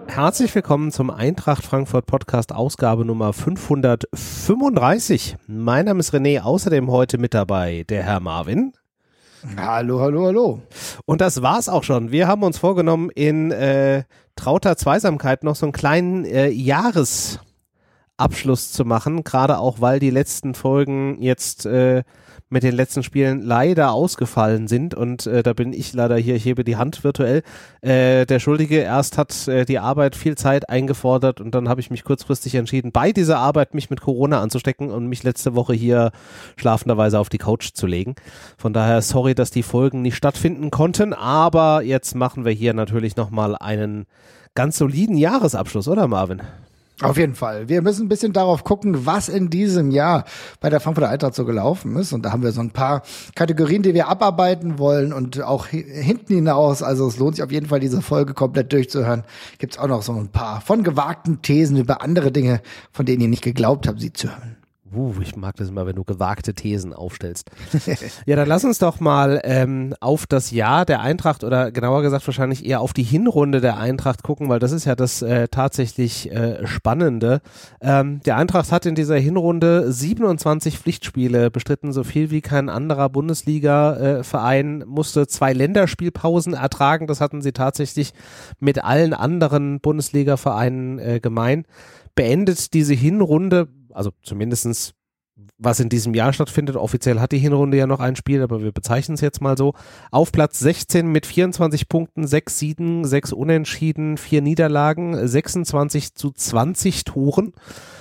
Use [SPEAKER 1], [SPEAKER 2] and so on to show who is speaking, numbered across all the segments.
[SPEAKER 1] Herzlich willkommen zum Eintracht Frankfurt Podcast Ausgabe Nummer 535. Mein Name ist René, außerdem heute mit dabei der Herr Marvin.
[SPEAKER 2] Hallo, hallo, hallo.
[SPEAKER 1] Und das war's auch schon. Wir haben uns vorgenommen, in trauter Zweisamkeit noch so einen kleinen Jahresabschluss zu machen, gerade auch, weil die letzten Folgen jetzt mit den letzten Spielen leider ausgefallen sind und da bin ich leider hier, ich hebe die Hand virtuell, der Schuldige. Erst hat die Arbeit viel Zeit eingefordert und dann habe ich mich kurzfristig entschieden, bei dieser Arbeit mich mit Corona anzustecken und mich letzte Woche hier schlafenderweise auf die Couch zu legen. Von daher sorry, dass die Folgen nicht stattfinden konnten, aber jetzt machen wir hier natürlich nochmal einen ganz soliden Jahresabschluss, oder Marvin?
[SPEAKER 2] Auf jeden Fall. Wir müssen ein bisschen darauf gucken, was in diesem Jahr bei der Frankfurter Eintracht so gelaufen ist. Und da haben wir so ein paar Kategorien, die wir abarbeiten wollen und auch hinten hinaus. Also es lohnt sich auf jeden Fall, diese Folge komplett durchzuhören. Gibt es auch noch so ein paar von gewagten Thesen über andere Dinge, von denen ihr nicht geglaubt habt, sie zu hören.
[SPEAKER 1] Ich mag das immer, wenn du gewagte Thesen aufstellst. Ja, dann lass uns doch mal auf das Jahr der Eintracht oder genauer gesagt wahrscheinlich eher auf die Hinrunde der Eintracht gucken, weil das ist ja das tatsächlich Spannende. Der Eintracht hat in dieser Hinrunde 27 Pflichtspiele bestritten, so viel wie kein anderer Bundesliga-Verein, musste 2 Länderspielpausen ertragen. Das hatten sie tatsächlich mit allen anderen Bundesliga-Vereinen gemein. Beendet diese Hinrunde, also zumindestens was in diesem Jahr stattfindet, offiziell hat die Hinrunde ja noch ein Spiel, aber wir bezeichnen es jetzt mal so, auf Platz 16 mit 24 Punkten, 6 Siegen, 6 Unentschieden, 4 Niederlagen, 26-20 Toren.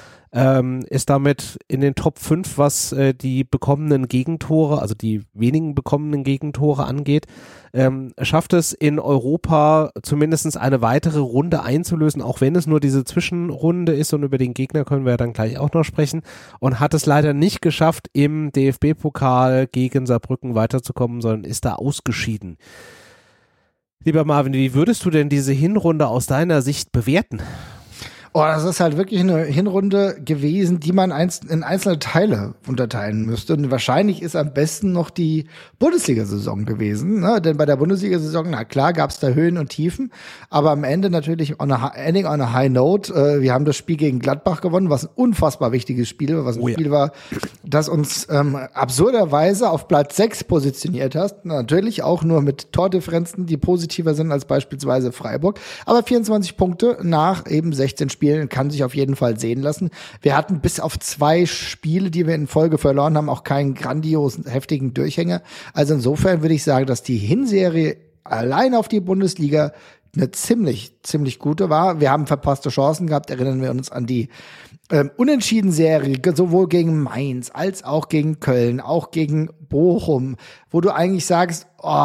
[SPEAKER 1] Ist damit in den Top 5, was die bekommenen Gegentore, also die wenigen bekommenen Gegentore angeht, schafft es in Europa zumindest eine weitere Runde einzulösen, auch wenn es nur diese Zwischenrunde ist, und über den Gegner können wir ja dann gleich auch noch sprechen, und hat es leider nicht geschafft, im DFB-Pokal gegen Saarbrücken weiterzukommen, sondern ist da ausgeschieden. Lieber Marvin, wie würdest du denn diese Hinrunde aus deiner Sicht bewerten?
[SPEAKER 2] Oh, das ist halt wirklich eine Hinrunde gewesen, die man in einzelne Teile unterteilen müsste. Und wahrscheinlich ist am besten noch die Bundesliga-Saison gewesen, ne? Denn bei der Bundesliga-Saison, na klar, gab es da Höhen und Tiefen, aber am Ende natürlich ending on a high note. Wir haben das Spiel gegen Gladbach gewonnen, was ein unfassbar wichtiges Spiel war, was ein Spiel war, das uns absurderweise auf Platz 6 positioniert hat. Natürlich auch nur mit Tordifferenzen, die positiver sind als beispielsweise Freiburg. Aber 24 Punkte nach eben 16 Spielen kann sich auf jeden Fall sehen lassen. Wir hatten bis auf 2 Spiele, die wir in Folge verloren haben, auch keinen grandiosen, heftigen Durchhänger. Also insofern würde ich sagen, dass die Hinserie allein auf die Bundesliga eine ziemlich gute war. Wir haben verpasste Chancen gehabt, erinnern wir uns an die Unentschieden-Serie, sowohl gegen Mainz als auch gegen Köln, auch gegen Bochum, wo du eigentlich sagst,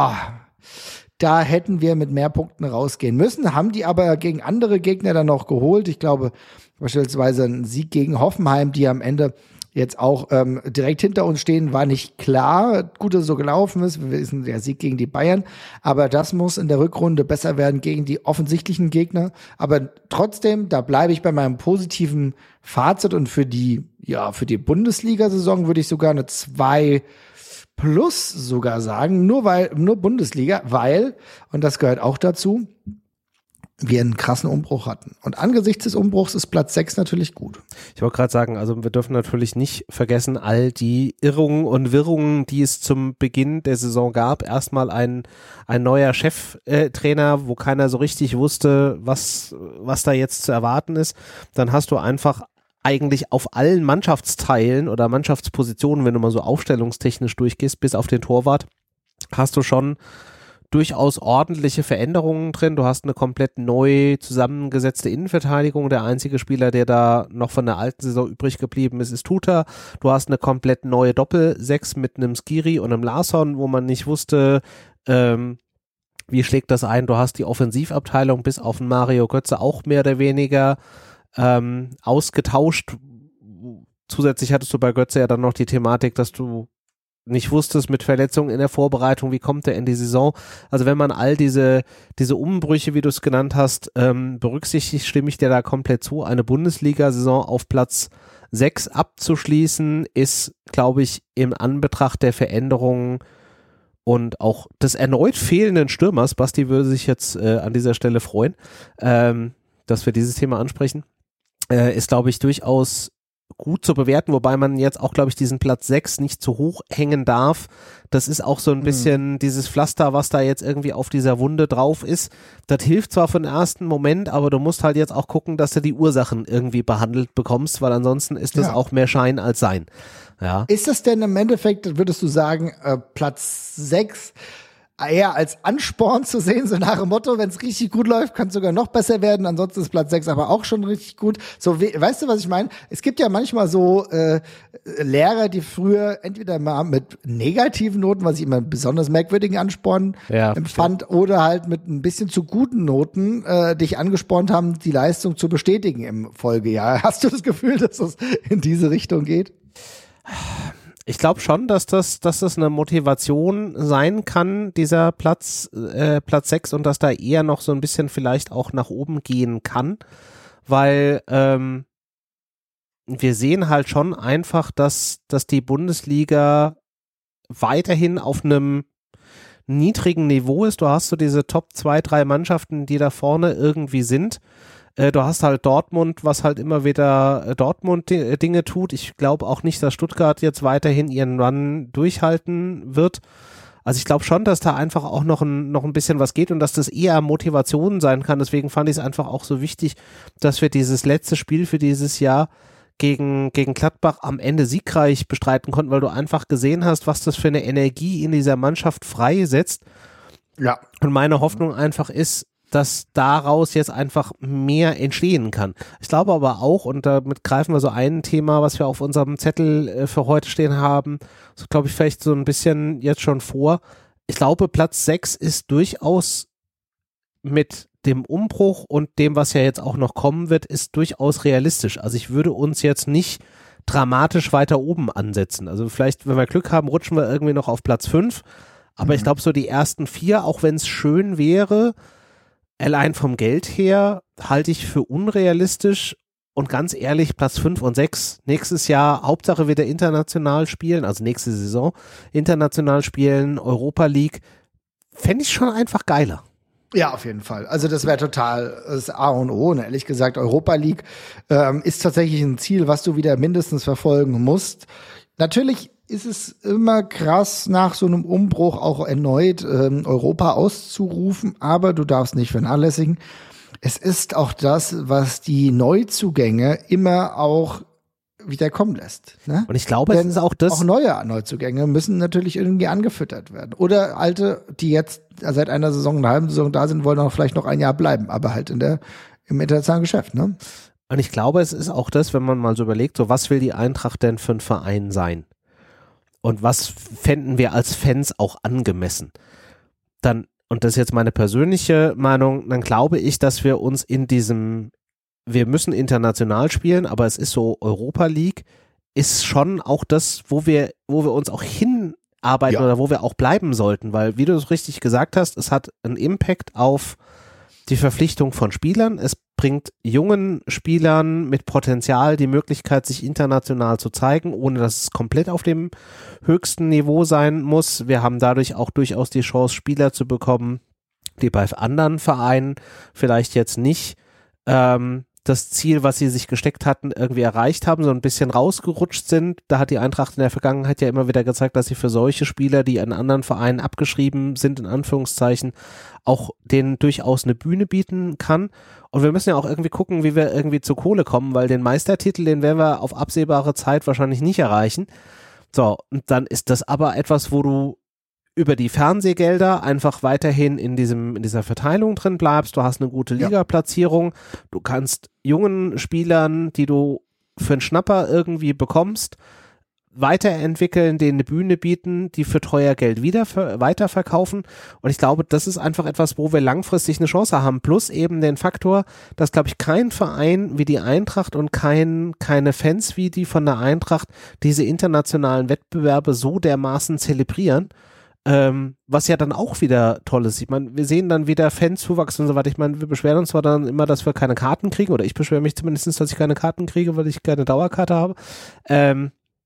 [SPEAKER 2] da hätten wir mit mehr Punkten rausgehen müssen, haben die aber gegen andere Gegner dann noch geholt. Ich glaube beispielsweise ein Sieg gegen Hoffenheim, die am Ende jetzt auch direkt hinter uns stehen, war nicht klar. Gut, dass es so gelaufen ist. Wir wissen, der Sieg gegen die Bayern. Aber das muss in der Rückrunde besser werden gegen die offensichtlichen Gegner. Aber trotzdem, da bleibe ich bei meinem positiven Fazit. Und für die Bundesliga-Saison würde ich sogar eine 2+ sogar sagen, nur Bundesliga, weil, und das gehört auch dazu, wir einen krassen Umbruch hatten. Und angesichts des Umbruchs ist Platz 6 natürlich gut.
[SPEAKER 1] Ich wollte gerade sagen, also wir dürfen natürlich nicht vergessen, all die Irrungen und Wirrungen, die es zum Beginn der Saison gab. Erstmal ein neuer Cheftrainer, wo keiner so richtig wusste, was da jetzt zu erwarten ist. Dann hast du einfach eigentlich auf allen Mannschaftsteilen oder Mannschaftspositionen, wenn du mal so aufstellungstechnisch durchgehst, bis auf den Torwart, hast du schon durchaus ordentliche Veränderungen drin. Du hast eine komplett neu zusammengesetzte Innenverteidigung. Der einzige Spieler, der da noch von der alten Saison übrig geblieben ist, ist Tuta. Du hast eine komplett neue Doppel-6 mit einem Skiri und einem Larsson, wo man nicht wusste, wie schlägt das ein. Du hast die Offensivabteilung bis auf den Mario Götze auch mehr oder weniger ausgetauscht. Zusätzlich hattest du bei Götze ja dann noch die Thematik, dass du nicht wusstest mit Verletzungen in der Vorbereitung, wie kommt er in die Saison. Also wenn man all diese Umbrüche, wie du es genannt hast, berücksichtigt, stimme ich dir da komplett zu. Eine Bundesliga-Saison auf Platz 6 abzuschließen, ist, glaube ich, im Anbetracht der Veränderungen und auch des erneut fehlenden Stürmers, Basti würde sich jetzt an dieser Stelle freuen, dass wir dieses Thema ansprechen, ist, glaube ich, durchaus gut zu bewerten, wobei man jetzt auch, glaube ich, diesen Platz 6 nicht zu hoch hängen darf. Das ist auch so ein bisschen dieses Pflaster, was da jetzt irgendwie auf dieser Wunde drauf ist. Das hilft zwar für den ersten Moment, aber du musst halt jetzt auch gucken, dass du die Ursachen irgendwie behandelt bekommst, weil ansonsten ist das auch mehr Schein als Sein. Ja.
[SPEAKER 2] Ist das denn im Endeffekt, würdest du sagen, Platz 6 eher als Ansporn zu sehen, so nach dem Motto, wenn es richtig gut läuft, kann es sogar noch besser werden, ansonsten ist Platz 6 aber auch schon richtig gut. So, weißt du, was ich meine? Es gibt ja manchmal so Lehrer, die früher entweder mal mit negativen Noten, was ich immer einen besonders merkwürdigen Ansporn empfand, stimmt, oder halt mit ein bisschen zu guten Noten dich angespornt haben, die Leistung zu bestätigen im Folgejahr. Hast du das Gefühl, dass das in diese Richtung geht?
[SPEAKER 1] Ich glaube schon, dass das eine Motivation sein kann, dieser Platz 6, und dass da eher noch so ein bisschen vielleicht auch nach oben gehen kann, weil wir sehen halt schon einfach, dass die Bundesliga weiterhin auf einem niedrigen Niveau ist. Du hast so diese Top 2, 3 Mannschaften, die da vorne irgendwie sind. Du hast halt Dortmund, was halt immer wieder Dortmund-Dinge tut. Ich glaube auch nicht, dass Stuttgart jetzt weiterhin ihren Run durchhalten wird. Also ich glaube schon, dass da einfach auch noch ein bisschen was geht und dass das eher Motivation sein kann. Deswegen fand ich es einfach auch so wichtig, dass wir dieses letzte Spiel für dieses Jahr gegen Gladbach am Ende siegreich bestreiten konnten, weil du einfach gesehen hast, was das für eine Energie in dieser Mannschaft freisetzt.
[SPEAKER 2] Ja.
[SPEAKER 1] Und meine Hoffnung einfach ist, dass daraus jetzt einfach mehr entstehen kann. Ich glaube aber auch, und damit greifen wir so ein Thema, was wir auf unserem Zettel für heute stehen haben, so glaube ich vielleicht so ein bisschen jetzt schon vor. Ich glaube, Platz 6 ist durchaus mit dem Umbruch und dem, was ja jetzt auch noch kommen wird, ist durchaus realistisch. Also ich würde uns jetzt nicht dramatisch weiter oben ansetzen. Also vielleicht, wenn wir Glück haben, rutschen wir irgendwie noch auf Platz 5. Aber ich glaube, so die ersten 4, auch wenn es schön wäre, allein vom Geld her halte ich für unrealistisch, und ganz ehrlich, Platz 5 und 6 nächstes Jahr, Hauptsache wieder international spielen, also nächste Saison international spielen, Europa League, fände ich schon einfach geiler.
[SPEAKER 2] Ja, auf jeden Fall. Also das wäre total das A und O. Und ehrlich gesagt, Europa League ist tatsächlich ein Ziel, was du wieder mindestens verfolgen musst. Natürlich ist es immer krass, nach so einem Umbruch auch erneut Europa auszurufen, aber du darfst nicht vernachlässigen. Es ist auch das, was die Neuzugänge immer auch wieder kommen lässt. Ne?
[SPEAKER 1] Und ich glaube, es ist auch das.
[SPEAKER 2] Auch neue Neuzugänge müssen natürlich irgendwie angefüttert werden. Oder alte, die jetzt seit einer Saison, einer halben Saison da sind, wollen auch vielleicht noch ein Jahr bleiben, aber halt im internationalen Geschäft. Ne?
[SPEAKER 1] Und ich glaube, es ist auch das, wenn man mal so überlegt, so was will die Eintracht denn für ein Verein sein? Und was fänden wir als Fans auch angemessen? Dann, und das ist jetzt meine persönliche Meinung, dann glaube ich, dass wir uns wir müssen international spielen, aber es ist so, Europa League ist schon auch das, wo wir uns auch hinarbeiten oder wo wir auch bleiben sollten, weil, wie du es richtig gesagt hast, es hat einen Impact auf die Verpflichtung von Spielern. Es bringt jungen Spielern mit Potenzial die Möglichkeit, sich international zu zeigen, ohne dass es komplett auf dem höchsten Niveau sein muss. Wir haben dadurch auch durchaus die Chance, Spieler zu bekommen, die bei anderen Vereinen vielleicht jetzt nicht das Ziel, was sie sich gesteckt hatten, irgendwie erreicht haben, so ein bisschen rausgerutscht sind. Da hat die Eintracht in der Vergangenheit ja immer wieder gezeigt, dass sie für solche Spieler, die an anderen Vereinen abgeschrieben sind, in Anführungszeichen, auch denen durchaus eine Bühne bieten kann. Und wir müssen ja auch irgendwie gucken, wie wir irgendwie zur Kohle kommen, weil den Meistertitel, den werden wir auf absehbare Zeit wahrscheinlich nicht erreichen. So, und dann ist das aber etwas, wo du über die Fernsehgelder einfach weiterhin in dieser Verteilung drin bleibst. Du hast eine gute Liga-Platzierung. Du kannst jungen Spielern, die du für einen Schnapper irgendwie bekommst, weiterentwickeln, denen eine Bühne bieten, die für teuer Geld weiterverkaufen. Und ich glaube, das ist einfach etwas, wo wir langfristig eine Chance haben. Plus eben den Faktor, dass, glaube ich, kein Verein wie die Eintracht und keine Fans wie die von der Eintracht diese internationalen Wettbewerbe so dermaßen zelebrieren. Was ja dann auch wieder toll ist. Ich meine, wir sehen dann wieder Fanzuwachs und so weiter. Ich meine, wir beschweren uns zwar dann immer, dass wir keine Karten kriegen, oder ich beschwere mich zumindest, dass ich keine Karten kriege, weil ich keine Dauerkarte habe.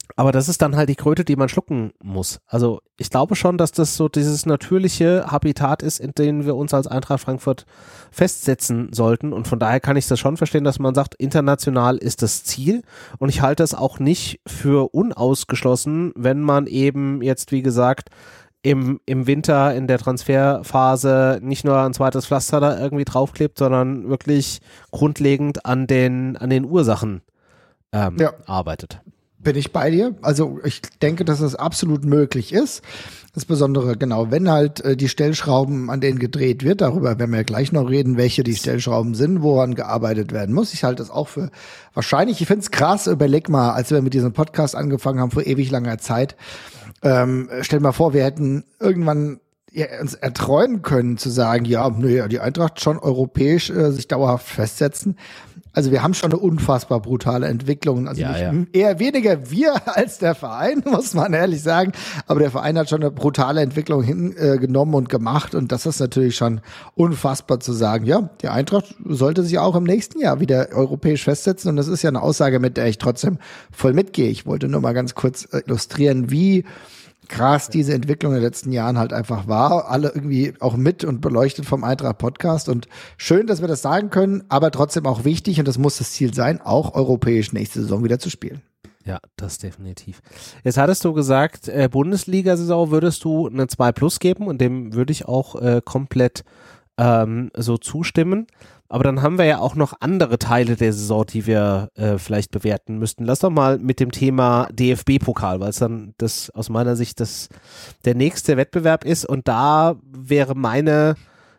[SPEAKER 1] Aber das ist dann halt die Kröte, die man schlucken muss. Also ich glaube schon, dass das so dieses natürliche Habitat ist, in dem wir uns als Eintracht Frankfurt festsetzen sollten. Und von daher kann ich das schon verstehen, dass man sagt, international ist das Ziel. Und ich halte es auch nicht für unausgeschlossen, wenn man eben jetzt, wie gesagt, im Winter in der Transferphase nicht nur ein zweites Pflaster da irgendwie draufklebt, sondern wirklich grundlegend an den Ursachen arbeitet.
[SPEAKER 2] Bin ich bei dir? Also ich denke, dass es absolut möglich ist. Insbesondere genau, wenn halt die Stellschrauben, an denen gedreht wird, darüber werden wir ja gleich noch reden, welche die Stellschrauben sind, woran gearbeitet werden muss. Ich halte das auch für wahrscheinlich. Ich finde es krass, überleg mal, als wir mit diesem Podcast angefangen haben vor ewig langer Zeit, stell mal vor, wir hätten irgendwann uns erträumen können zu sagen, die Eintracht schon europäisch sich dauerhaft festsetzen. Also wir haben schon eine unfassbar brutale Entwicklung. Also eher weniger wir als der Verein, muss man ehrlich sagen. Aber der Verein hat schon eine brutale Entwicklung hingenommen und gemacht. Und das ist natürlich schon unfassbar zu sagen, ja, die Eintracht sollte sich auch im nächsten Jahr wieder europäisch festsetzen. Und das ist ja eine Aussage, mit der ich trotzdem voll mitgehe. Ich wollte nur mal ganz kurz illustrieren, wie krass diese Entwicklung in den letzten Jahren halt einfach war. Alle irgendwie auch mit und beleuchtet vom Eintracht Podcast. Und schön, dass wir das sagen können, aber trotzdem auch wichtig, und das muss das Ziel sein, auch europäisch nächste Saison wieder zu spielen.
[SPEAKER 1] Ja, das definitiv. Jetzt hattest du gesagt, Bundesliga-Saison würdest du eine 2+ geben, und dem würde ich auch komplett so zustimmen. Aber dann haben wir ja auch noch andere Teile der Saison, die wir vielleicht bewerten müssten. Lass doch mal mit dem Thema DFB-Pokal, weil es dann das aus meiner Sicht der nächste Wettbewerb ist. Und da wäre meine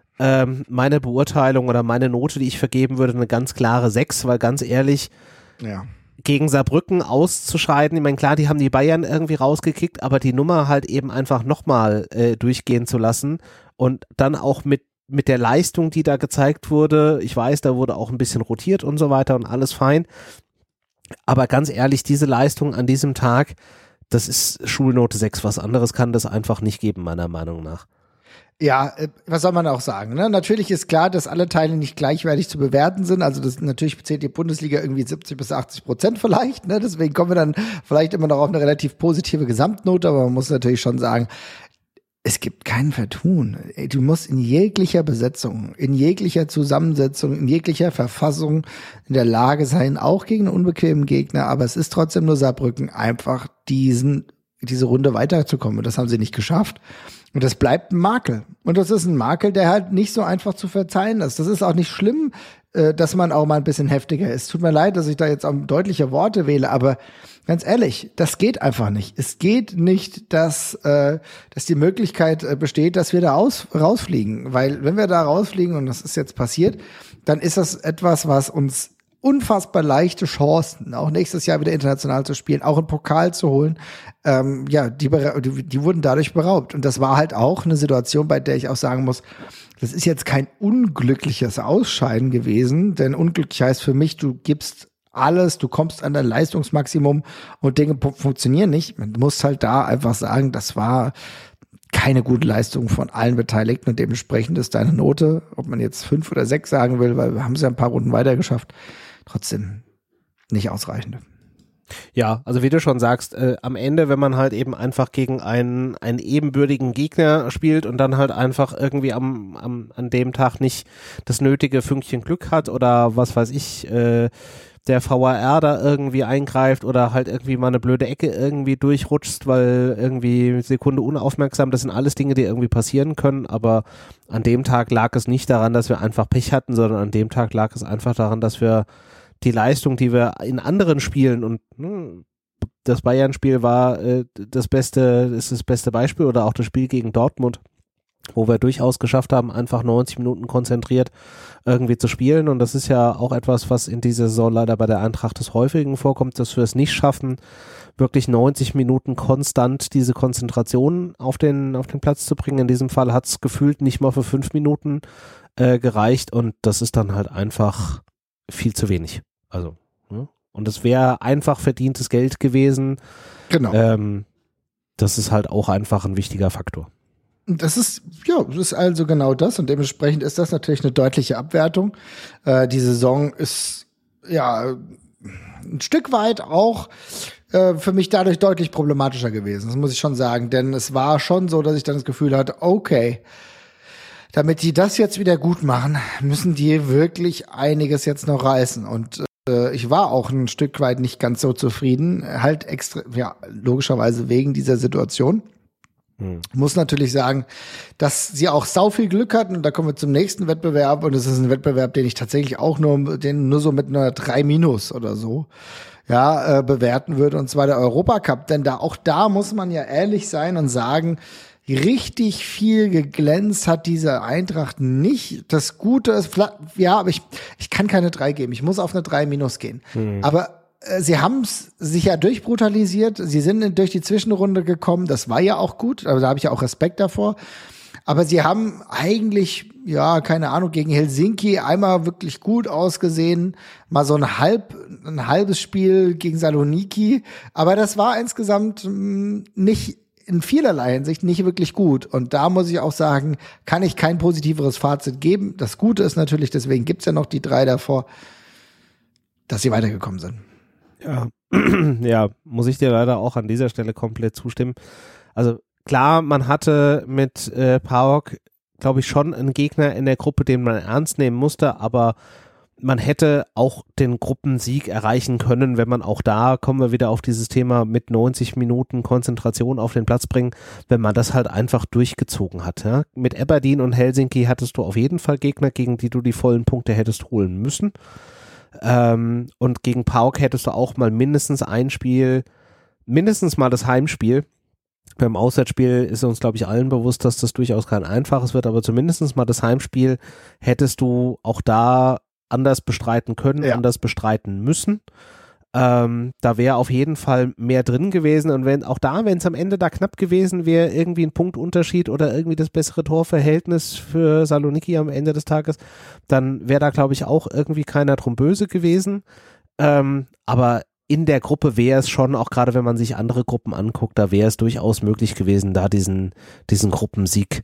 [SPEAKER 1] Beurteilung oder meine Note, die ich vergeben würde, eine ganz klare 6, weil ganz ehrlich, gegen Saarbrücken auszuscheiden, ich meine, klar, die haben die Bayern irgendwie rausgekickt, aber die Nummer halt eben einfach nochmal durchgehen zu lassen und dann auch mit der Leistung, die da gezeigt wurde, ich weiß, da wurde auch ein bisschen rotiert und so weiter und alles fein, aber ganz ehrlich, diese Leistung an diesem Tag, das ist Schulnote 6, was anderes kann das einfach nicht geben, meiner Meinung nach.
[SPEAKER 2] Ja, was soll man auch sagen, ne? Natürlich ist klar, dass alle Teile nicht gleichwertig zu bewerten sind, also das natürlich zählt die Bundesliga irgendwie 70-80% vielleicht, ne? Deswegen kommen wir dann vielleicht immer noch auf eine relativ positive Gesamtnote, aber man muss natürlich schon sagen, es gibt kein Vertun. Du musst in jeglicher Besetzung, in jeglicher Zusammensetzung, in jeglicher Verfassung in der Lage sein, auch gegen einen unbequemen Gegner, aber es ist trotzdem nur Saarbrücken, einfach diese Runde weiterzukommen. Und das haben sie nicht geschafft. Und das bleibt ein Makel. Und das ist ein Makel, der halt nicht so einfach zu verzeihen ist. Das ist auch nicht schlimm, dass man auch mal ein bisschen heftiger ist. Tut mir leid, dass ich da jetzt auch deutliche Worte wähle, aber ganz ehrlich, das geht einfach nicht. Es geht nicht, dass die Möglichkeit besteht, dass wir da rausfliegen. Weil wenn wir da rausfliegen, und das ist jetzt passiert, dann ist das etwas, was uns unfassbar leichte Chancen, auch nächstes Jahr wieder international zu spielen, auch einen Pokal zu holen, die wurden dadurch beraubt. Und das war halt auch eine Situation, bei der ich auch sagen muss, das ist jetzt kein unglückliches Ausscheiden gewesen, denn unglücklich heißt für mich, du gibst alles, du kommst an dein Leistungsmaximum und Dinge funktionieren nicht. Man muss halt da einfach sagen, das war keine gute Leistung von allen Beteiligten und dementsprechend ist deine Note, ob man jetzt 5 oder 6 sagen will, weil wir haben es ja ein paar Runden weiter geschafft, trotzdem nicht ausreichend.
[SPEAKER 1] Ja, also wie du schon sagst, am Ende, wenn man halt eben einfach gegen einen ebenbürtigen Gegner spielt und dann halt einfach irgendwie an dem Tag nicht das nötige Fünkchen Glück hat oder was weiß ich, der VAR da irgendwie eingreift oder halt irgendwie mal eine blöde Ecke irgendwie durchrutscht, weil irgendwie Sekunde unaufmerksam, das sind alles Dinge, die irgendwie passieren können, aber an dem Tag lag es nicht daran, dass wir einfach Pech hatten, sondern an dem Tag lag es einfach daran, dass wir die Leistung, die wir in anderen Spielen, und das Bayern-Spiel war ist das beste Beispiel, oder auch das Spiel gegen Dortmund, wo wir durchaus geschafft haben, einfach 90 Minuten konzentriert irgendwie zu spielen, und das ist ja auch etwas, was in dieser Saison leider bei der Eintracht des Häufigen vorkommt, dass wir es nicht schaffen, wirklich 90 Minuten konstant diese Konzentration auf den Platz zu bringen. In diesem Fall hat es gefühlt nicht mal für 5 Minuten gereicht, und das ist dann halt einfach viel zu wenig. Also, und es wäre einfach verdientes Geld gewesen.
[SPEAKER 2] Genau.
[SPEAKER 1] Das ist halt auch einfach ein wichtiger Faktor.
[SPEAKER 2] Das ist also genau das, und dementsprechend ist das natürlich eine deutliche Abwertung. Die Saison ist ja ein Stück weit auch für mich dadurch deutlich problematischer gewesen. Das muss ich schon sagen. Denn es war schon so, dass ich dann das Gefühl hatte, okay, damit die das jetzt wieder gut machen, müssen die wirklich einiges jetzt noch reißen. Und ich war auch ein Stück weit nicht ganz so zufrieden. Halt extra, ja, logischerweise wegen dieser Situation. Muss natürlich sagen, dass sie auch sau viel Glück hatten. Und da kommen wir zum nächsten Wettbewerb. Und es ist ein Wettbewerb, den ich tatsächlich auch nur so mit einer 3- oder so bewerten würde, und zwar der Europacup. Denn auch da muss man ja ehrlich sein und sagen, richtig viel geglänzt hat diese Eintracht nicht. Das Gute ist, ja, aber ich kann keine 3 geben. Ich muss auf eine 3- gehen. Aber sie haben es sich ja durchbrutalisiert. Sie sind durch die Zwischenrunde gekommen. Das war ja auch gut. Also da habe ich ja auch Respekt davor. Aber sie haben eigentlich, ja, keine Ahnung, gegen Helsinki einmal wirklich gut ausgesehen. Mal so ein halbes Spiel gegen Saloniki. Aber das war insgesamt nicht in vielerlei Hinsicht nicht wirklich gut. Und da muss ich auch sagen, kann ich kein positiveres Fazit geben. Das Gute ist natürlich, deswegen gibt's ja noch die 3 davor, dass sie weitergekommen sind.
[SPEAKER 1] Ja, ja, muss ich dir leider auch an dieser Stelle komplett zustimmen. Also klar, man hatte mit PAOK, glaube ich, schon einen Gegner in der Gruppe, den man ernst nehmen musste, aber man hätte auch den Gruppensieg erreichen können, wenn man auch da, kommen wir wieder auf dieses Thema mit 90 Minuten Konzentration auf den Platz bringen, wenn man das halt einfach durchgezogen hat. Ja? Mit Aberdeen und Helsinki hattest du auf jeden Fall Gegner, gegen die du die vollen Punkte hättest holen müssen. Und gegen PAOK hättest du auch mal mindestens ein Spiel, mindestens mal das Heimspiel. Beim Auswärtsspiel ist uns, glaube ich, allen bewusst, dass das durchaus kein einfaches wird, aber zumindest mal das Heimspiel hättest du auch da anders bestreiten können, anders bestreiten müssen. Da wäre auf jeden Fall mehr drin gewesen, und wenn es am Ende da knapp gewesen wäre, irgendwie ein Punktunterschied oder irgendwie das bessere Torverhältnis für Saloniki am Ende des Tages, dann wäre da, glaube ich, auch irgendwie keiner drum böse gewesen. Aber in der Gruppe wäre es schon, auch gerade wenn man sich andere Gruppen anguckt, da wäre es durchaus möglich gewesen, da diesen Gruppensieg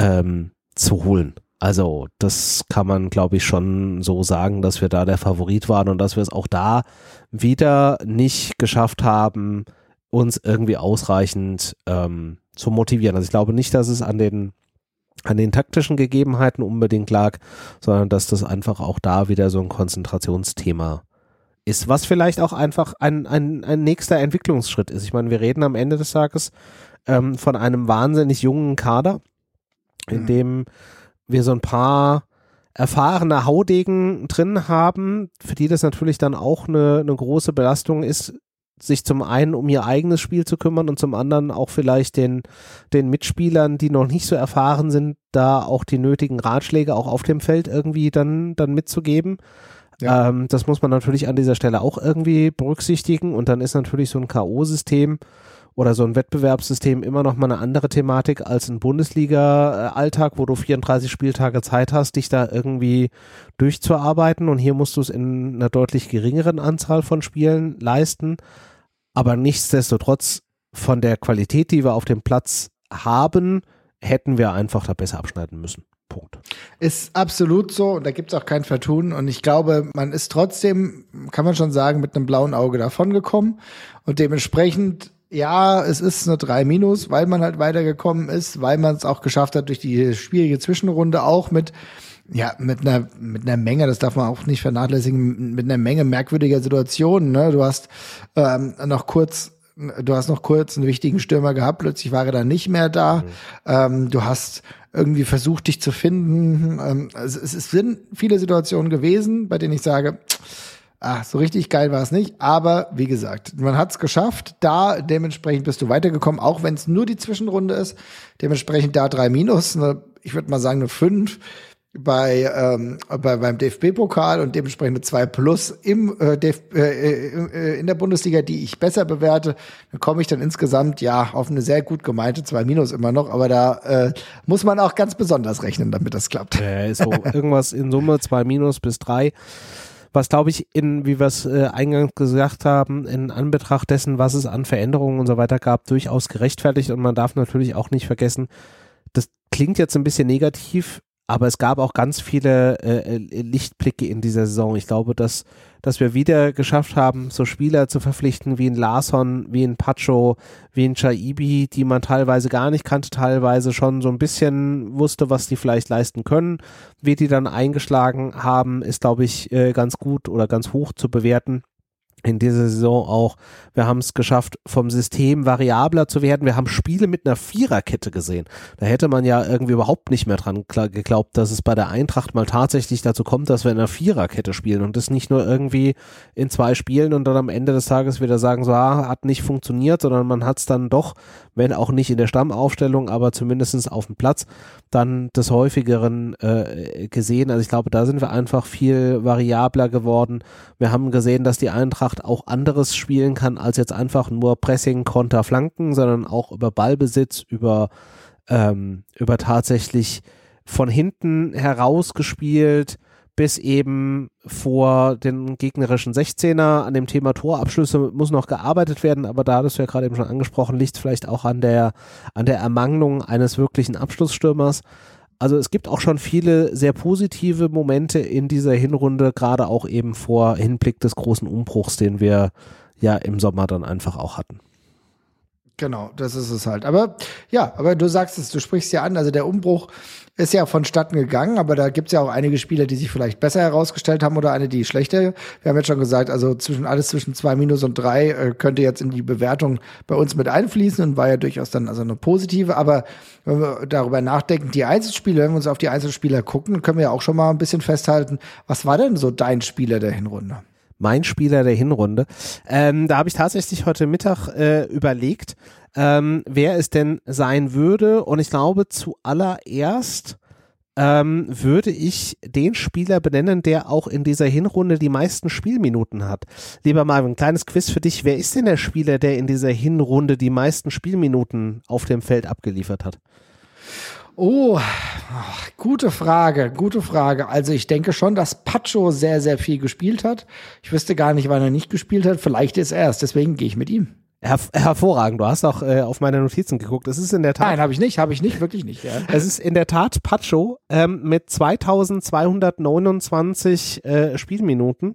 [SPEAKER 1] zu holen. Also das kann man, glaube ich, schon so sagen, dass wir da der Favorit waren und dass wir es auch da wieder nicht geschafft haben, uns irgendwie ausreichend zu motivieren. Also ich glaube nicht, dass es an den taktischen Gegebenheiten unbedingt lag, sondern dass das einfach auch da wieder so ein Konzentrationsthema ist, was vielleicht auch einfach ein nächster Entwicklungsschritt ist. Ich meine, wir reden am Ende des Tages von einem wahnsinnig jungen Kader, in dem wir so ein paar erfahrene Haudegen drin haben, für die das natürlich dann auch eine große Belastung ist, sich zum einen um ihr eigenes Spiel zu kümmern und zum anderen auch vielleicht den Mitspielern, die noch nicht so erfahren sind, da auch die nötigen Ratschläge auch auf dem Feld irgendwie dann mitzugeben. Ja. Das muss man natürlich an dieser Stelle auch irgendwie berücksichtigen, und dann ist natürlich so ein K.O.-System oder so ein Wettbewerbssystem immer noch mal eine andere Thematik als ein Bundesliga-Alltag, wo du 34 Spieltage Zeit hast, dich da irgendwie durchzuarbeiten, und hier musst du es in einer deutlich geringeren Anzahl von Spielen leisten, aber nichtsdestotrotz von der Qualität, die wir auf dem Platz haben, hätten wir einfach da besser abschneiden müssen. Punkt.
[SPEAKER 2] Ist absolut so, und da gibt es auch kein Vertun, und ich glaube, man ist trotzdem, kann man schon sagen, mit einem blauen Auge davongekommen, und dementsprechend, ja, es ist eine 3-, weil man halt weitergekommen ist, weil man es auch geschafft hat durch die schwierige Zwischenrunde, auch mit einer Menge, das darf man auch nicht vernachlässigen, mit einer Menge merkwürdiger Situationen, ne? Du hast noch kurz einen wichtigen Stürmer gehabt, plötzlich war er dann nicht mehr da. Du hast irgendwie versucht, dich zu finden. Es sind viele Situationen gewesen, bei denen ich sage, so richtig geil war es nicht. Aber wie gesagt, man hat es geschafft. Da dementsprechend bist du weitergekommen, auch wenn es nur die Zwischenrunde ist. Dementsprechend da 3-, ich würde mal sagen eine 5 beim DFB-Pokal und dementsprechend 2+ in der Bundesliga, die ich besser bewerte. Dann komme ich dann insgesamt auf eine sehr gut gemeinte 2- immer noch, aber da muss man auch ganz besonders rechnen, damit das klappt.
[SPEAKER 1] So irgendwas in Summe 2- bis 3. Was, glaube ich, wie wir es eingangs gesagt haben, in Anbetracht dessen, was es an Veränderungen und so weiter gab, durchaus gerechtfertigt, und man darf natürlich auch nicht vergessen, das klingt jetzt ein bisschen negativ, aber es gab auch ganz viele Lichtblicke in dieser Saison. Ich glaube, dass wir wieder geschafft haben, so Spieler zu verpflichten wie ein Larsson, wie ein Pacho, wie ein Chaibi, die man teilweise gar nicht kannte, teilweise schon so ein bisschen wusste, was die vielleicht leisten können. Wie die dann eingeschlagen haben, ist, glaube ich, ganz gut oder ganz hoch zu bewerten. In dieser Saison auch. Wir haben es geschafft, vom System variabler zu werden. Wir haben Spiele mit einer Viererkette gesehen. Da hätte man ja irgendwie überhaupt nicht mehr dran geglaubt, dass es bei der Eintracht mal tatsächlich dazu kommt, dass wir in einer Viererkette spielen und das nicht nur irgendwie in 2 Spielen und dann am Ende des Tages wieder sagen, so, hat nicht funktioniert, sondern man hat es dann doch, wenn auch nicht in der Stammaufstellung, aber zumindest auf dem Platz, dann des Häufigeren gesehen. Also ich glaube, da sind wir einfach viel variabler geworden. Wir haben gesehen, dass die Eintracht auch anderes spielen kann, als jetzt einfach nur Pressing, Konter, Flanken, sondern auch über Ballbesitz, über tatsächlich von hinten herausgespielt bis eben vor den gegnerischen 16er. An dem Thema Torabschlüsse muss noch gearbeitet werden, aber da hattest du ja gerade eben schon angesprochen, liegt vielleicht auch an der Ermangelung eines wirklichen Abschlussstürmers. Also es gibt auch schon viele sehr positive Momente in dieser Hinrunde, gerade auch eben vor Hinblick des großen Umbruchs, den wir ja im Sommer dann einfach auch hatten.
[SPEAKER 2] Genau, das ist es halt. Aber du sagst es, du sprichst ja an, also der Umbruch ist ja vonstatten gegangen, aber da gibt's ja auch einige Spieler, die sich vielleicht besser herausgestellt haben oder eine, die schlechter. Wir haben jetzt schon gesagt, also alles zwischen 2- und 3 könnte jetzt in die Bewertung bei uns mit einfließen und war ja durchaus dann also eine positive. Aber wenn wir darüber nachdenken, die Einzelspieler, wenn wir uns auf die Einzelspieler gucken, können wir ja auch schon mal ein bisschen festhalten, was war denn so dein Spieler der Hinrunde?
[SPEAKER 1] Mein Spieler der Hinrunde. Da habe ich tatsächlich heute Mittag überlegt, wer es denn sein würde. Und ich glaube, zuallererst würde ich den Spieler benennen, der auch in dieser Hinrunde die meisten Spielminuten hat. Lieber Marvin, kleines Quiz für dich. Wer ist denn der Spieler, der in dieser Hinrunde die meisten Spielminuten auf dem Feld abgeliefert hat?
[SPEAKER 2] Oh, gute Frage. Also ich denke schon, dass Pacho sehr, sehr viel gespielt hat. Ich wüsste gar nicht, wann er nicht gespielt hat. Vielleicht ist er es, deswegen gehe ich mit ihm.
[SPEAKER 1] Hervorragend, du hast auch auf meine Notizen geguckt. Es ist in der Tat.
[SPEAKER 2] Nein, habe ich nicht, wirklich nicht. Ja.
[SPEAKER 1] Es ist in der Tat Pacho mit 2229 Spielminuten.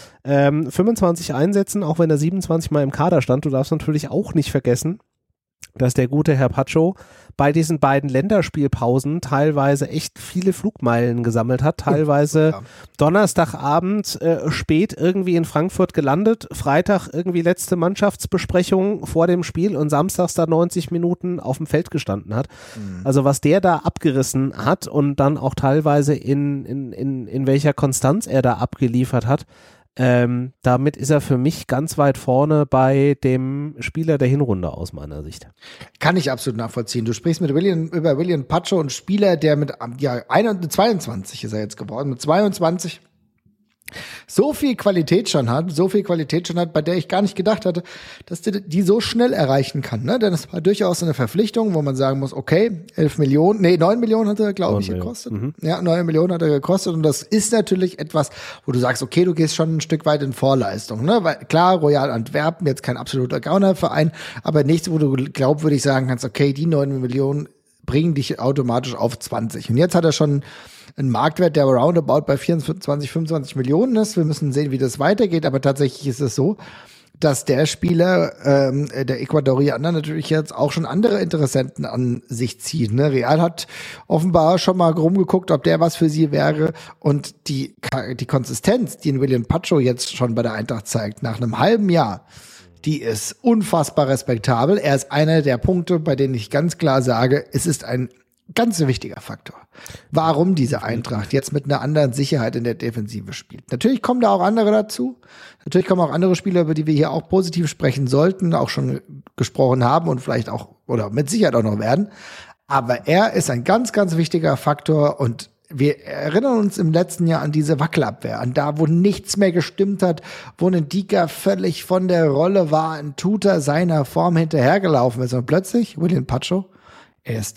[SPEAKER 1] 25 Einsätzen, auch wenn er 27 Mal im Kader stand. Du darfst natürlich auch nicht vergessen, dass der gute Herr Pacho bei diesen beiden Länderspielpausen teilweise echt viele Flugmeilen gesammelt hat, teilweise Donnerstagabend spät irgendwie in Frankfurt gelandet, Freitag irgendwie letzte Mannschaftsbesprechung vor dem Spiel und samstags da 90 Minuten auf dem Feld gestanden hat. Also was der da abgerissen hat und dann auch teilweise in welcher Konstanz er da abgeliefert hat, damit ist er für mich ganz weit vorne bei dem Spieler der Hinrunde aus meiner Sicht.
[SPEAKER 2] Kann ich absolut nachvollziehen. Du sprichst über William Pacho, ein Spieler, der mit 22 ist er jetzt geworden, mit 22 so viel Qualität schon hat, bei der ich gar nicht gedacht hatte, dass die so schnell erreichen kann. Ne? Denn es war durchaus eine Verpflichtung, wo man sagen muss, okay, 9 Millionen hat er, glaube ich, gekostet. Ja, 9 Millionen hat er gekostet und das ist natürlich etwas, wo du sagst, okay, du gehst schon ein Stück weit in Vorleistung. Ne? Weil klar, Royal Antwerpen, jetzt kein absoluter Gaunerverein, aber nichts, wo du glaubwürdig sagen kannst, okay, die 9 Millionen bringen dich automatisch auf 20. Und jetzt hat er schon einen Marktwert, der roundabout bei 24, 25 Millionen ist. Wir müssen sehen, wie das weitergeht, aber tatsächlich ist es so, dass der Spieler, der Ecuadorianer, natürlich jetzt auch schon andere Interessenten an sich zieht. Ne? Real hat offenbar schon mal rumgeguckt, ob der was für sie wäre. Und die Konsistenz, die William Pacho jetzt schon bei der Eintracht zeigt, nach einem halben Jahr, die ist unfassbar respektabel. Er ist einer der Punkte, bei denen ich ganz klar sage, es ist ein ganz wichtiger Faktor. Warum diese Eintracht jetzt mit einer anderen Sicherheit in der Defensive spielt. Natürlich kommen da auch andere dazu. Natürlich kommen auch andere Spieler, über die wir hier auch positiv sprechen sollten, auch schon gesprochen haben und vielleicht auch oder mit Sicherheit auch noch werden. Aber er ist ein ganz, ganz wichtiger Faktor und wir erinnern uns im letzten Jahr an diese Wackelabwehr, an da, wo nichts mehr gestimmt hat, wo ein Dika völlig von der Rolle war, ein Tutor seiner Form hinterhergelaufen ist und plötzlich, William Pacho, er ist da.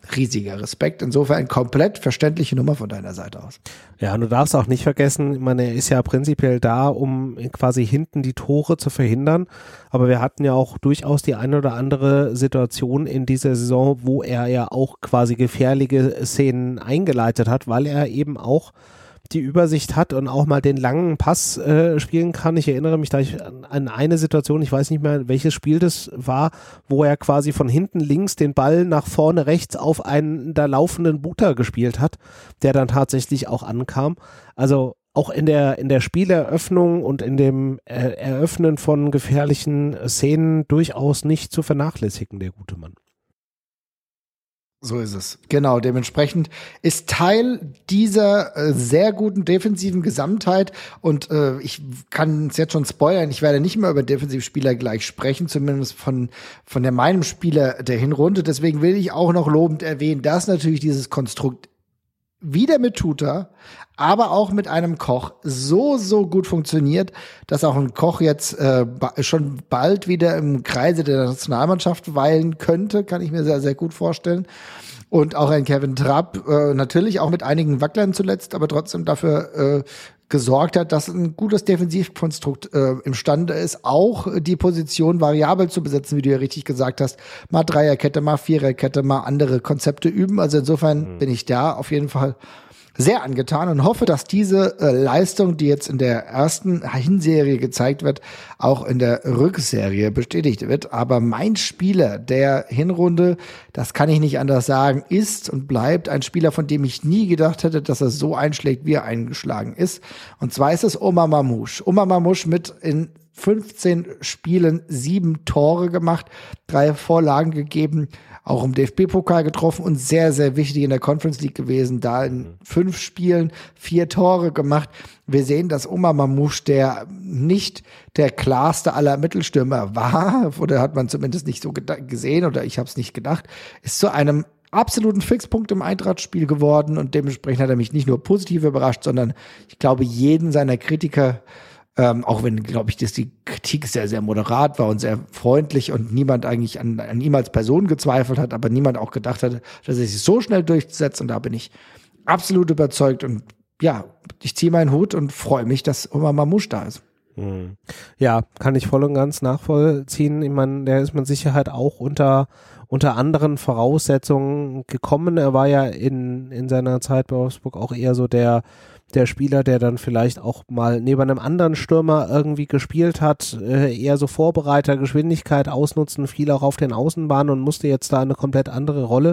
[SPEAKER 2] riesiger Respekt. Insofern komplett verständliche Nummer von deiner Seite aus.
[SPEAKER 1] Ja, und du darfst auch nicht vergessen, ich meine, er ist ja prinzipiell da, um quasi hinten die Tore zu verhindern, aber wir hatten ja auch durchaus die eine oder andere Situation in dieser Saison, wo er ja auch quasi gefährliche Szenen eingeleitet hat, weil er eben auch die Übersicht hat und auch mal den langen Pass spielen kann. Ich erinnere mich da an eine Situation, ich weiß nicht mehr, welches Spiel das war, wo er quasi von hinten links den Ball nach vorne rechts auf einen da laufenden Buter gespielt hat, der dann tatsächlich auch ankam. Also auch in der Spieleröffnung und in dem Eröffnen von gefährlichen Szenen durchaus nicht zu vernachlässigen, der gute Mann.
[SPEAKER 2] So ist es. Genau, dementsprechend ist Teil dieser sehr guten defensiven Gesamtheit und ich kann es jetzt schon spoilern, ich werde nicht mehr über Defensivspieler gleich sprechen, zumindest von meinem Spieler der Hinrunde. Deswegen will ich auch noch lobend erwähnen, dass natürlich dieses Konstrukt wieder mit Tuta, aber auch mit einem Koch so gut funktioniert, dass auch ein Koch jetzt schon bald wieder im Kreise der Nationalmannschaft weilen könnte, kann ich mir sehr, sehr gut vorstellen. Und auch ein Kevin Trapp, natürlich auch mit einigen Wacklern zuletzt, aber trotzdem dafür gesorgt hat, dass ein gutes Defensivkonstrukt imstande ist, auch die Position variabel zu besetzen, wie du ja richtig gesagt hast. Mal Dreierkette, mal Viererkette, mal andere Konzepte üben. Also insofern bin ich da auf jeden Fall sehr angetan und hoffe, dass diese Leistung, die jetzt in der ersten Hinserie gezeigt wird, auch in der Rückserie bestätigt wird. Aber mein Spieler der Hinrunde, das kann ich nicht anders sagen, ist und bleibt ein Spieler, von dem ich nie gedacht hätte, dass er so einschlägt, wie er eingeschlagen ist. Und zwar ist es Omar Mamouche. Omar Mamouche mit in 15 Spielen 7 Tore gemacht, 3 Vorlagen gegeben, auch im DFB-Pokal getroffen und sehr, sehr wichtig in der Conference League gewesen, da in 5 Spielen 4 Tore gemacht. Wir sehen, dass Omar Mamouche, der nicht der klarste aller Mittelstürmer war, oder hat man zumindest nicht so gesehen, oder ich habe es nicht gedacht, ist zu einem absoluten Fixpunkt im Eintracht-Spiel geworden und dementsprechend hat er mich nicht nur positiv überrascht, sondern ich glaube, jeden seiner Kritiker, auch wenn, glaube ich, dass die Kritik sehr, sehr moderat war und sehr freundlich und niemand eigentlich an ihm als Person gezweifelt hat, aber niemand auch gedacht hat, dass er sich so schnell durchsetzt. Und da bin ich absolut überzeugt. Und ja, ich ziehe meinen Hut und freue mich, dass Omar Mamouche da ist.
[SPEAKER 1] Ja, kann ich voll und ganz nachvollziehen. Ich meine, der ist mit Sicherheit auch unter anderen Voraussetzungen gekommen. Er war ja in seiner Zeit bei Wolfsburg auch eher so der Spieler, der dann vielleicht auch mal neben einem anderen Stürmer irgendwie gespielt hat, eher so Vorbereiter, Geschwindigkeit ausnutzen, viel auch auf den Außenbahnen und musste jetzt da eine komplett andere Rolle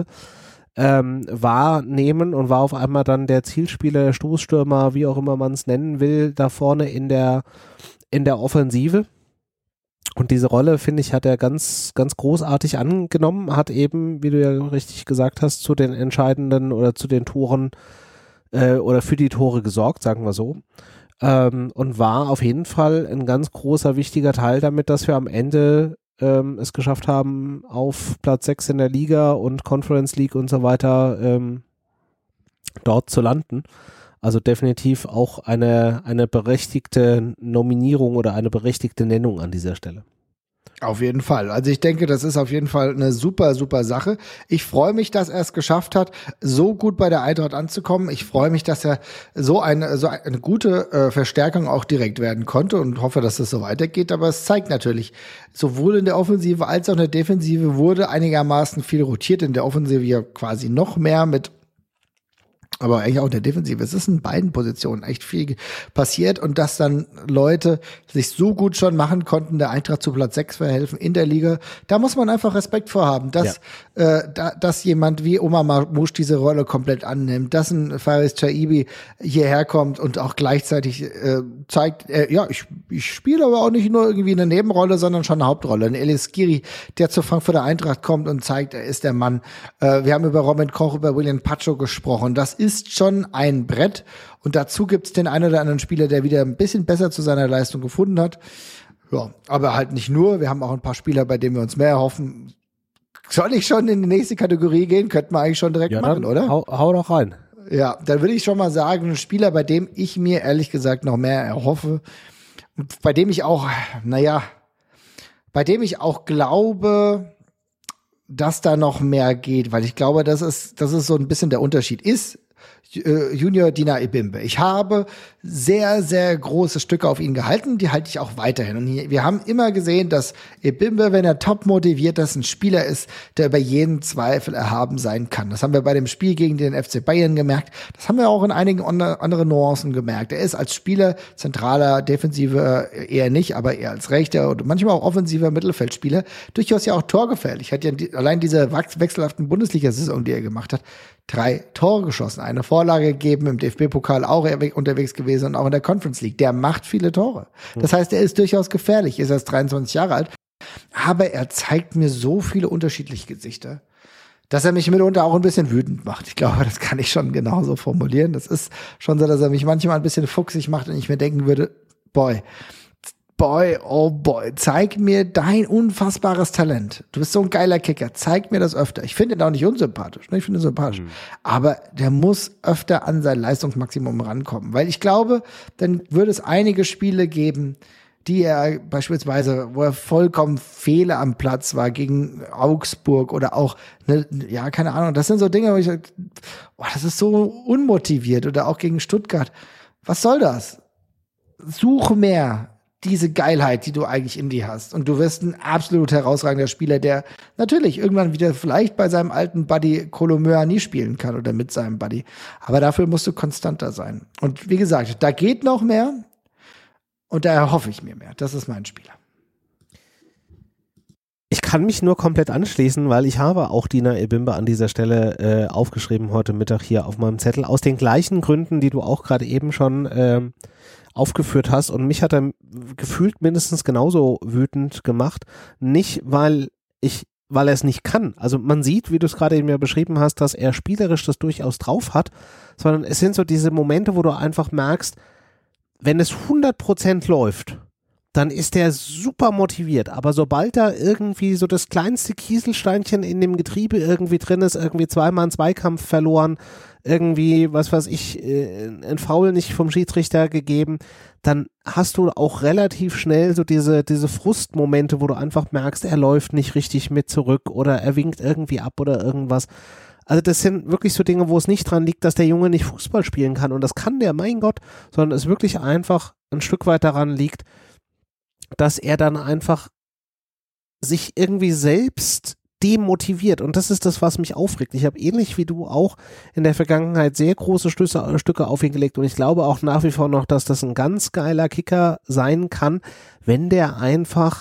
[SPEAKER 1] wahrnehmen und war auf einmal dann der Zielspieler, der Stoßstürmer, wie auch immer man es nennen will, da vorne in der Offensive. Und diese Rolle, finde ich, hat er ganz, ganz großartig angenommen, hat eben, wie du ja richtig gesagt hast, zu den entscheidenden oder zu den Toren oder für die Tore gesorgt, sagen wir so. Und war auf jeden Fall ein ganz großer, wichtiger Teil damit, dass wir am Ende es geschafft haben, auf Platz 6 in der Liga und Conference League und so weiter dort zu landen. Also definitiv auch eine berechtigte Nominierung oder eine berechtigte Nennung an dieser Stelle.
[SPEAKER 2] Auf jeden Fall. Also ich denke, das ist auf jeden Fall eine super, super Sache. Ich freue mich, dass er es geschafft hat, so gut bei der Eintracht anzukommen. Ich freue mich, dass er so eine gute Verstärkung auch direkt werden konnte und hoffe, dass es so weitergeht. Aber es zeigt natürlich, sowohl in der Offensive als auch in der Defensive wurde einigermaßen viel rotiert. In der Offensive ja quasi noch mehr mit, aber eigentlich auch in der Defensive. Es ist in beiden Positionen echt viel passiert und dass dann Leute sich so gut schon machen konnten, der Eintracht zu Platz 6 verhelfen in der Liga. Da muss man einfach Respekt vorhaben, dass dass jemand wie Omar Mamouche diese Rolle komplett annimmt, dass ein Faris Chaibi hierher kommt und auch gleichzeitig zeigt, ich spiele aber auch nicht nur irgendwie eine Nebenrolle, sondern schon eine Hauptrolle. Ein Elis Giri, der zur Frankfurter Eintracht kommt und zeigt, er ist der Mann. Wir haben über Robin Koch, über William Pacho gesprochen. Das ist schon ein Brett. Und dazu gibt's den einen oder anderen Spieler, der wieder ein bisschen besser zu seiner Leistung gefunden hat. Ja, aber halt nicht nur. Wir haben auch ein paar Spieler, bei denen wir uns mehr erhoffen. Soll ich schon in die nächste Kategorie gehen? Könnten wir eigentlich schon direkt machen, oder?
[SPEAKER 1] Hau doch rein.
[SPEAKER 2] Ja, dann würde ich schon mal sagen, ein Spieler, bei dem ich mir ehrlich gesagt noch mehr erhoffe, bei dem ich auch, bei dem ich auch glaube, dass da noch mehr geht, weil ich glaube, das ist so ein bisschen der Unterschied ist. Junior Dina Ebimbe. Ich habe sehr, sehr große Stücke auf ihn gehalten, die halte ich auch weiterhin. Und wir haben immer gesehen, dass Ebimbe, wenn er top motiviert ist, ein Spieler ist, der über jeden Zweifel erhaben sein kann. Das haben wir bei dem Spiel gegen den FC Bayern gemerkt. Das haben wir auch in einigen anderen Nuancen gemerkt. Er ist als Spieler zentraler, defensiver eher nicht, aber eher als rechter und manchmal auch offensiver Mittelfeldspieler durchaus ja auch torgefährlich. Hat ja allein diese wechselhaften Bundesliga-Saison, die er gemacht hat, 3 Tore geschossen, eine Vorlage gegeben, im DFB-Pokal auch unterwegs gewesen und auch in der Conference League. Der macht viele Tore. Das heißt, er ist durchaus gefährlich, ist erst 23 Jahre alt, aber er zeigt mir so viele unterschiedliche Gesichter, dass er mich mitunter auch ein bisschen wütend macht. Ich glaube, das kann ich schon genauso formulieren. Das ist schon so, dass er mich manchmal ein bisschen fuchsig macht und ich mir denken würde, boy, oh boy, zeig mir dein unfassbares Talent. Du bist so ein geiler Kicker, zeig mir das öfter. Ich finde ihn auch nicht unsympathisch, ne? Ich finde ihn sympathisch. Aber der muss öfter an sein Leistungsmaximum rankommen, weil ich glaube, dann würde es einige Spiele geben, die er beispielsweise, wo er vollkommen fehle am Platz war, gegen Augsburg oder auch, ja, keine Ahnung, das sind so Dinge, wo ich sage, das ist so unmotiviert, oder auch gegen Stuttgart. Was soll das? Such mehr diese Geilheit, die du eigentlich in dir hast. Und du wirst ein absolut herausragender Spieler, der natürlich irgendwann wieder vielleicht bei seinem alten Buddy Colomöa nie spielen kann oder mit seinem Buddy. Aber dafür musst du konstanter sein. Und wie gesagt, da geht noch mehr und da erhoffe ich mir mehr. Das ist mein Spieler.
[SPEAKER 1] Ich kann mich nur komplett anschließen, weil ich habe auch Dina Ebimbe an dieser Stelle aufgeschrieben heute Mittag hier auf meinem Zettel, aus den gleichen Gründen, die du auch gerade eben schon aufgeführt hast, und mich hat er gefühlt mindestens genauso wütend gemacht. Nicht, weil er es nicht kann. Also man sieht, wie du es gerade eben ja beschrieben hast, dass er spielerisch das durchaus drauf hat, sondern es sind so diese Momente, wo du einfach merkst, wenn es 100% läuft, dann ist der super motiviert, aber sobald da irgendwie so das kleinste Kieselsteinchen in dem Getriebe irgendwie drin ist, irgendwie zweimal einen Zweikampf verloren, irgendwie, was weiß ich, ein Foul nicht vom Schiedsrichter gegeben, dann hast du auch relativ schnell so diese Frustmomente, wo du einfach merkst, er läuft nicht richtig mit zurück oder er winkt irgendwie ab oder irgendwas. Also das sind wirklich so Dinge, wo es nicht dran liegt, dass der Junge nicht Fußball spielen kann, und das kann der, mein Gott, sondern es wirklich einfach ein Stück weit daran liegt, dass er dann einfach sich irgendwie selbst demotiviert, und das ist das, was mich aufregt. Ich habe ähnlich wie du auch in der Vergangenheit sehr große Stücke auf ihn gelegt, und ich glaube auch nach wie vor noch, dass das ein ganz geiler Kicker sein kann, wenn der einfach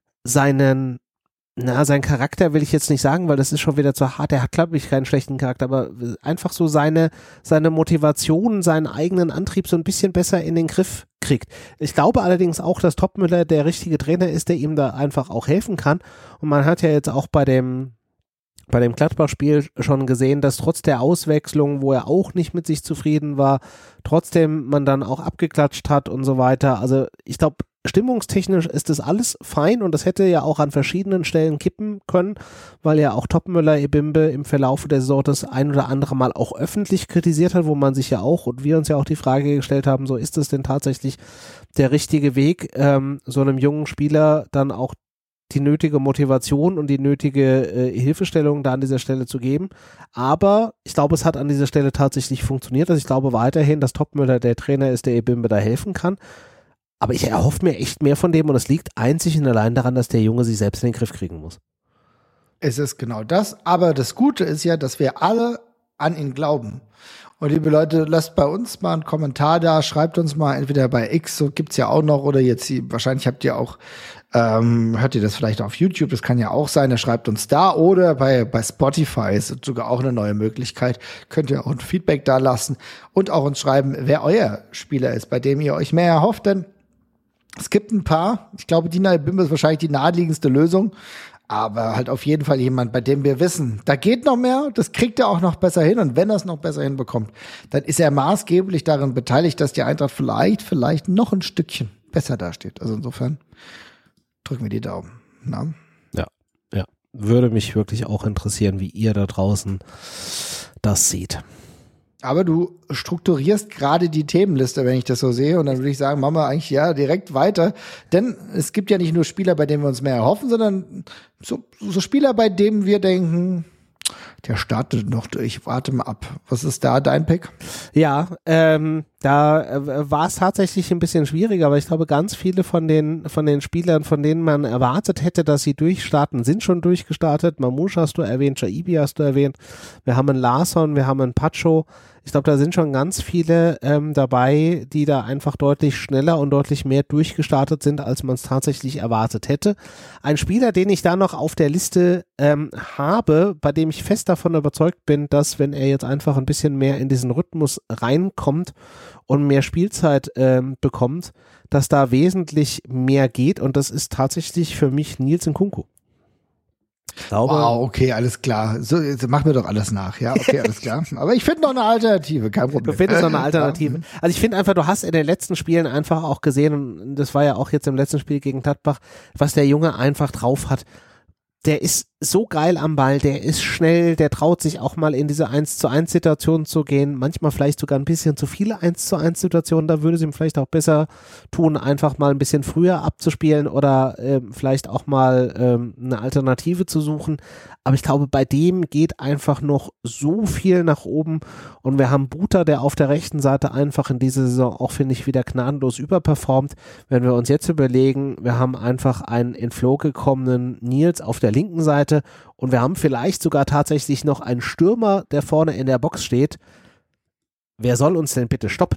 [SPEAKER 1] seinen Charakter, will ich jetzt nicht sagen, weil das ist schon wieder zu hart, er hat, glaube ich, keinen schlechten Charakter, aber einfach so seine Motivation, seinen eigenen Antrieb so ein bisschen besser in den Griff kriegt. Ich glaube allerdings auch, dass Topmöller der richtige Trainer ist, der ihm da einfach auch helfen kann, und man hat ja jetzt auch bei dem Gladbach-Spiel schon gesehen, dass trotz der Auswechslung, wo er auch nicht mit sich zufrieden war, trotzdem man dann auch abgeklatscht hat und so weiter. Also ich glaube, stimmungstechnisch ist das alles fein, und das hätte ja auch an verschiedenen Stellen kippen können, weil ja auch Topmöller Ebimbe im Verlauf der Saison das ein oder andere Mal auch öffentlich kritisiert hat, wo man sich ja auch, und wir uns ja auch die Frage gestellt haben, so ist es denn tatsächlich der richtige Weg, so einem jungen Spieler dann auch die nötige Motivation und die nötige Hilfestellung da an dieser Stelle zu geben. Aber ich glaube, es hat an dieser Stelle tatsächlich funktioniert. Also ich glaube weiterhin, dass Topmöller der Trainer ist, der Ebimbe da helfen kann. Aber ich erhoffe mir echt mehr von dem, und es liegt einzig und allein daran, dass der Junge sich selbst in den Griff kriegen muss.
[SPEAKER 2] Es ist genau das. Aber das Gute ist ja, dass wir alle an ihn glauben. Und liebe Leute, lasst bei uns mal einen Kommentar da, schreibt uns mal entweder bei X, so gibt's ja auch noch, oder jetzt wahrscheinlich habt ihr auch, hört ihr das vielleicht auf YouTube, das kann ja auch sein, da schreibt uns da, oder bei Spotify ist sogar auch eine neue Möglichkeit, könnt ihr auch ein Feedback da lassen und auch uns schreiben, wer euer Spieler ist, bei dem ihr euch mehr erhofft, denn es gibt ein paar, ich glaube, Dina Ebimbe ist wahrscheinlich die naheliegendste Lösung, aber halt auf jeden Fall jemand, bei dem wir wissen, da geht noch mehr, das kriegt er auch noch besser hin, und wenn er es noch besser hinbekommt, dann ist er maßgeblich daran beteiligt, dass die Eintracht vielleicht noch ein Stückchen besser dasteht. Also insofern drücken wir die Daumen. Na?
[SPEAKER 1] Ja. Ja, würde mich wirklich auch interessieren, wie ihr da draußen das seht.
[SPEAKER 2] Aber du strukturierst gerade die Themenliste, wenn ich das so sehe. Und dann würde ich sagen, machen wir eigentlich ja direkt weiter. Denn es gibt ja nicht nur Spieler, bei denen wir uns mehr erhoffen, sondern so Spieler, bei denen wir denken, der startet noch durch. Warte mal ab. Was ist da dein Pick?
[SPEAKER 1] Ja, da war es tatsächlich ein bisschen schwieriger, aber ich glaube, ganz viele von den Spielern, von denen man erwartet hätte, dass sie durchstarten, sind schon durchgestartet. Mamouche hast du erwähnt, Jaibi hast du erwähnt. Wir haben einen Larsson, wir haben einen Pacho. Ich glaube, da sind schon ganz viele dabei, die da einfach deutlich schneller und deutlich mehr durchgestartet sind, als man es tatsächlich erwartet hätte. Ein Spieler, den ich da noch auf der Liste habe, bei dem ich fest davon überzeugt bin, dass, wenn er jetzt einfach ein bisschen mehr in diesen Rhythmus reinkommt und mehr Spielzeit bekommt, dass da wesentlich mehr geht, und das ist tatsächlich für mich Niels Nkunku.
[SPEAKER 2] Wow, okay, alles klar. So, jetzt mach mir doch alles nach, ja, okay, alles klar. Aber ich finde noch eine Alternative, kein Problem.
[SPEAKER 1] Du findest noch eine Alternative. Also ich finde einfach, du hast in den letzten Spielen einfach auch gesehen, und das war ja auch jetzt im letzten Spiel gegen Gladbach, was der Junge einfach drauf hat. Der ist so geil am Ball, der ist schnell, der traut sich auch mal in diese 1-zu-1-Situation zu gehen, manchmal vielleicht sogar ein bisschen zu viele 1-zu-1-Situationen, da würde es ihm vielleicht auch besser tun, einfach mal ein bisschen früher abzuspielen oder vielleicht auch mal eine Alternative zu suchen, aber ich glaube, bei dem geht einfach noch so viel nach oben, und wir haben Buta, der auf der rechten Seite einfach in dieser Saison auch, finde ich, wieder gnadenlos überperformt. Wenn wir uns jetzt überlegen, wir haben einfach einen in Flow gekommenen Niels auf der linken Seite, und wir haben vielleicht sogar tatsächlich noch einen Stürmer, der vorne in der Box steht. Wer soll uns denn bitte stoppen?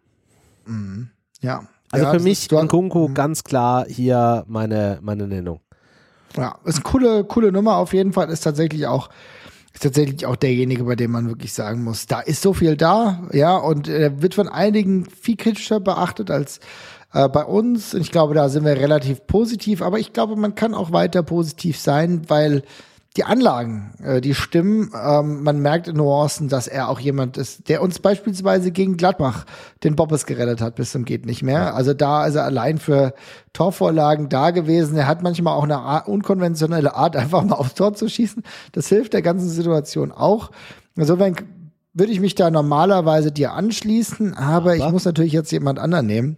[SPEAKER 2] Ja.
[SPEAKER 1] Also
[SPEAKER 2] ja,
[SPEAKER 1] für mich Nkunku ganz klar hier meine Nennung.
[SPEAKER 2] Ja, ist eine coole Nummer auf jeden Fall, ist tatsächlich auch derjenige, bei dem man wirklich sagen muss, da ist so viel da, ja, und er wird von einigen viel kritischer beachtet als bei uns. Ich glaube, da sind wir relativ positiv, aber ich glaube, man kann auch weiter positiv sein, weil die Anlagen, die stimmen. Man merkt in Nuancen, dass er auch jemand ist, der uns beispielsweise gegen Gladbach den Bobbes gerettet hat bis zum geht nicht mehr. Ja. Also da ist er allein für Torvorlagen da gewesen. Er hat manchmal auch eine unkonventionelle Art, einfach mal aufs Tor zu schießen. Das hilft der ganzen Situation auch. Insofern würde ich mich da normalerweise dir anschließen, aber ich muss natürlich jetzt jemand anderen nehmen.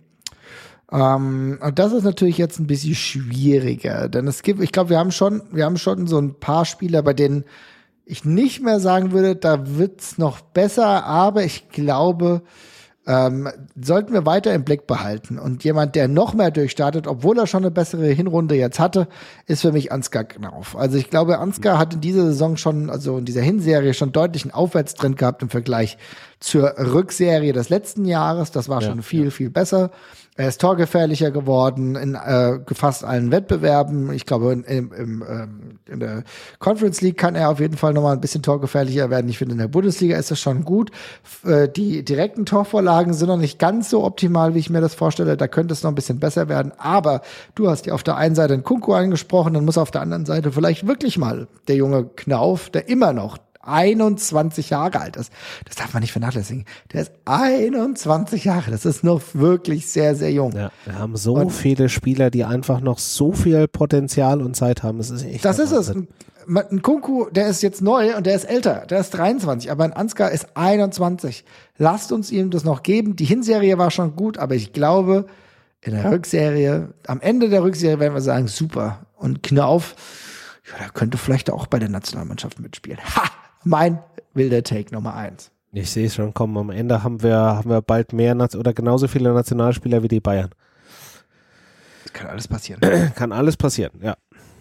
[SPEAKER 2] Und das ist natürlich jetzt ein bisschen schwieriger, denn ich glaube, wir haben schon so ein paar Spieler, bei denen ich nicht mehr sagen würde, da wird's noch besser, aber ich glaube, sollten wir weiter im Blick behalten. Und jemand, der noch mehr durchstartet, obwohl er schon eine bessere Hinrunde jetzt hatte, ist für mich Ansgar Knauf. Also ich glaube, Ansgar hat in dieser Saison schon, also in dieser Hinserie schon deutlich einen Aufwärtstrend gehabt im Vergleich zur Rückserie des letzten Jahres. Das war schon viel besser. Er ist torgefährlicher geworden in fast allen Wettbewerben. Ich glaube, in der Conference League kann er auf jeden Fall nochmal ein bisschen torgefährlicher werden. Ich finde, in der Bundesliga ist das schon gut. Die direkten Torvorlagen sind noch nicht ganz so optimal, wie ich mir das vorstelle. Da könnte es noch ein bisschen besser werden. Aber du hast ja auf der einen Seite einen Nkunku angesprochen, dann muss auf der anderen Seite vielleicht wirklich mal der junge Knauf, der immer noch 21 Jahre alt ist. Das darf man nicht vernachlässigen. Der ist 21 Jahre. Das ist noch wirklich sehr, sehr jung.
[SPEAKER 1] Ja, wir haben so viele Spieler, die einfach noch so viel Potenzial und Zeit haben. Das ist echt.
[SPEAKER 2] Das ist es. Ein Nkunku, der ist jetzt neu und der ist älter. Der ist 23. Aber ein Ansgar ist 21. Lasst uns ihm das noch geben. Die Hinserie war schon gut, aber ich glaube, in der Rückserie, am Ende der Rückserie werden wir sagen, super. Und Knauf, ja, der könnte vielleicht auch bei der Nationalmannschaft mitspielen. Ha! Mein wilder Take Nummer 1.
[SPEAKER 1] Ich sehe es schon kommen. Am Ende haben wir bald mehr oder genauso viele Nationalspieler wie die Bayern.
[SPEAKER 2] Das kann alles passieren.
[SPEAKER 1] Kann alles passieren, ja.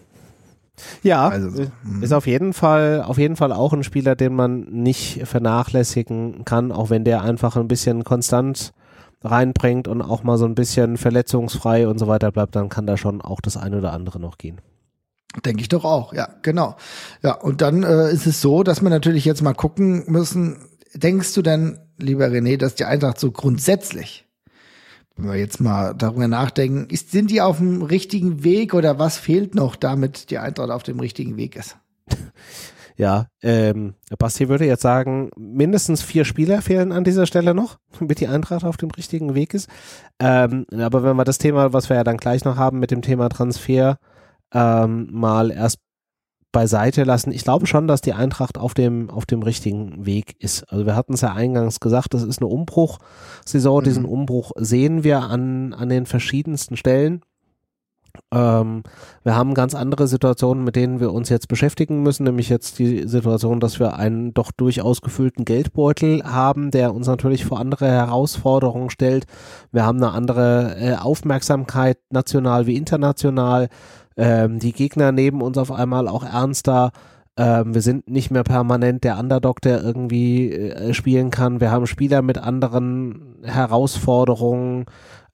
[SPEAKER 1] Ja, also, ist auf jeden Fall auch ein Spieler, den man nicht vernachlässigen kann, auch wenn der einfach ein bisschen konstant reinbringt und auch mal so ein bisschen verletzungsfrei und so weiter bleibt, dann kann da schon auch das eine oder andere noch gehen.
[SPEAKER 2] Denke ich doch auch, ja, genau. Ja, und dann ist es so, dass wir natürlich jetzt mal gucken müssen, denkst du denn, lieber René, dass die Eintracht so grundsätzlich, wenn wir jetzt mal darüber nachdenken, sind die auf dem richtigen Weg oder was fehlt noch, damit die Eintracht auf dem richtigen Weg ist?
[SPEAKER 1] Ja, Basti würde jetzt sagen, mindestens 4 Spieler fehlen an dieser Stelle noch, damit die Eintracht auf dem richtigen Weg ist. Aber wenn wir das Thema, was wir ja dann gleich noch haben mit dem Thema Transfer, mal erst beiseite lassen. Ich glaube schon, dass die Eintracht auf dem richtigen Weg ist. Also wir hatten es ja eingangs gesagt, das ist eine Umbruchsaison. Diesen Umbruch sehen wir an den verschiedensten Stellen. Wir haben ganz andere Situationen, mit denen wir uns jetzt beschäftigen müssen, nämlich jetzt die Situation, dass wir einen doch durchaus gefüllten Geldbeutel haben, der uns natürlich vor andere Herausforderungen stellt. Wir haben eine andere Aufmerksamkeit, national wie international. Die Gegner nehmen uns auf einmal auch ernster. Wir sind nicht mehr permanent der Underdog, der irgendwie spielen kann. Wir haben Spieler mit anderen Herausforderungen.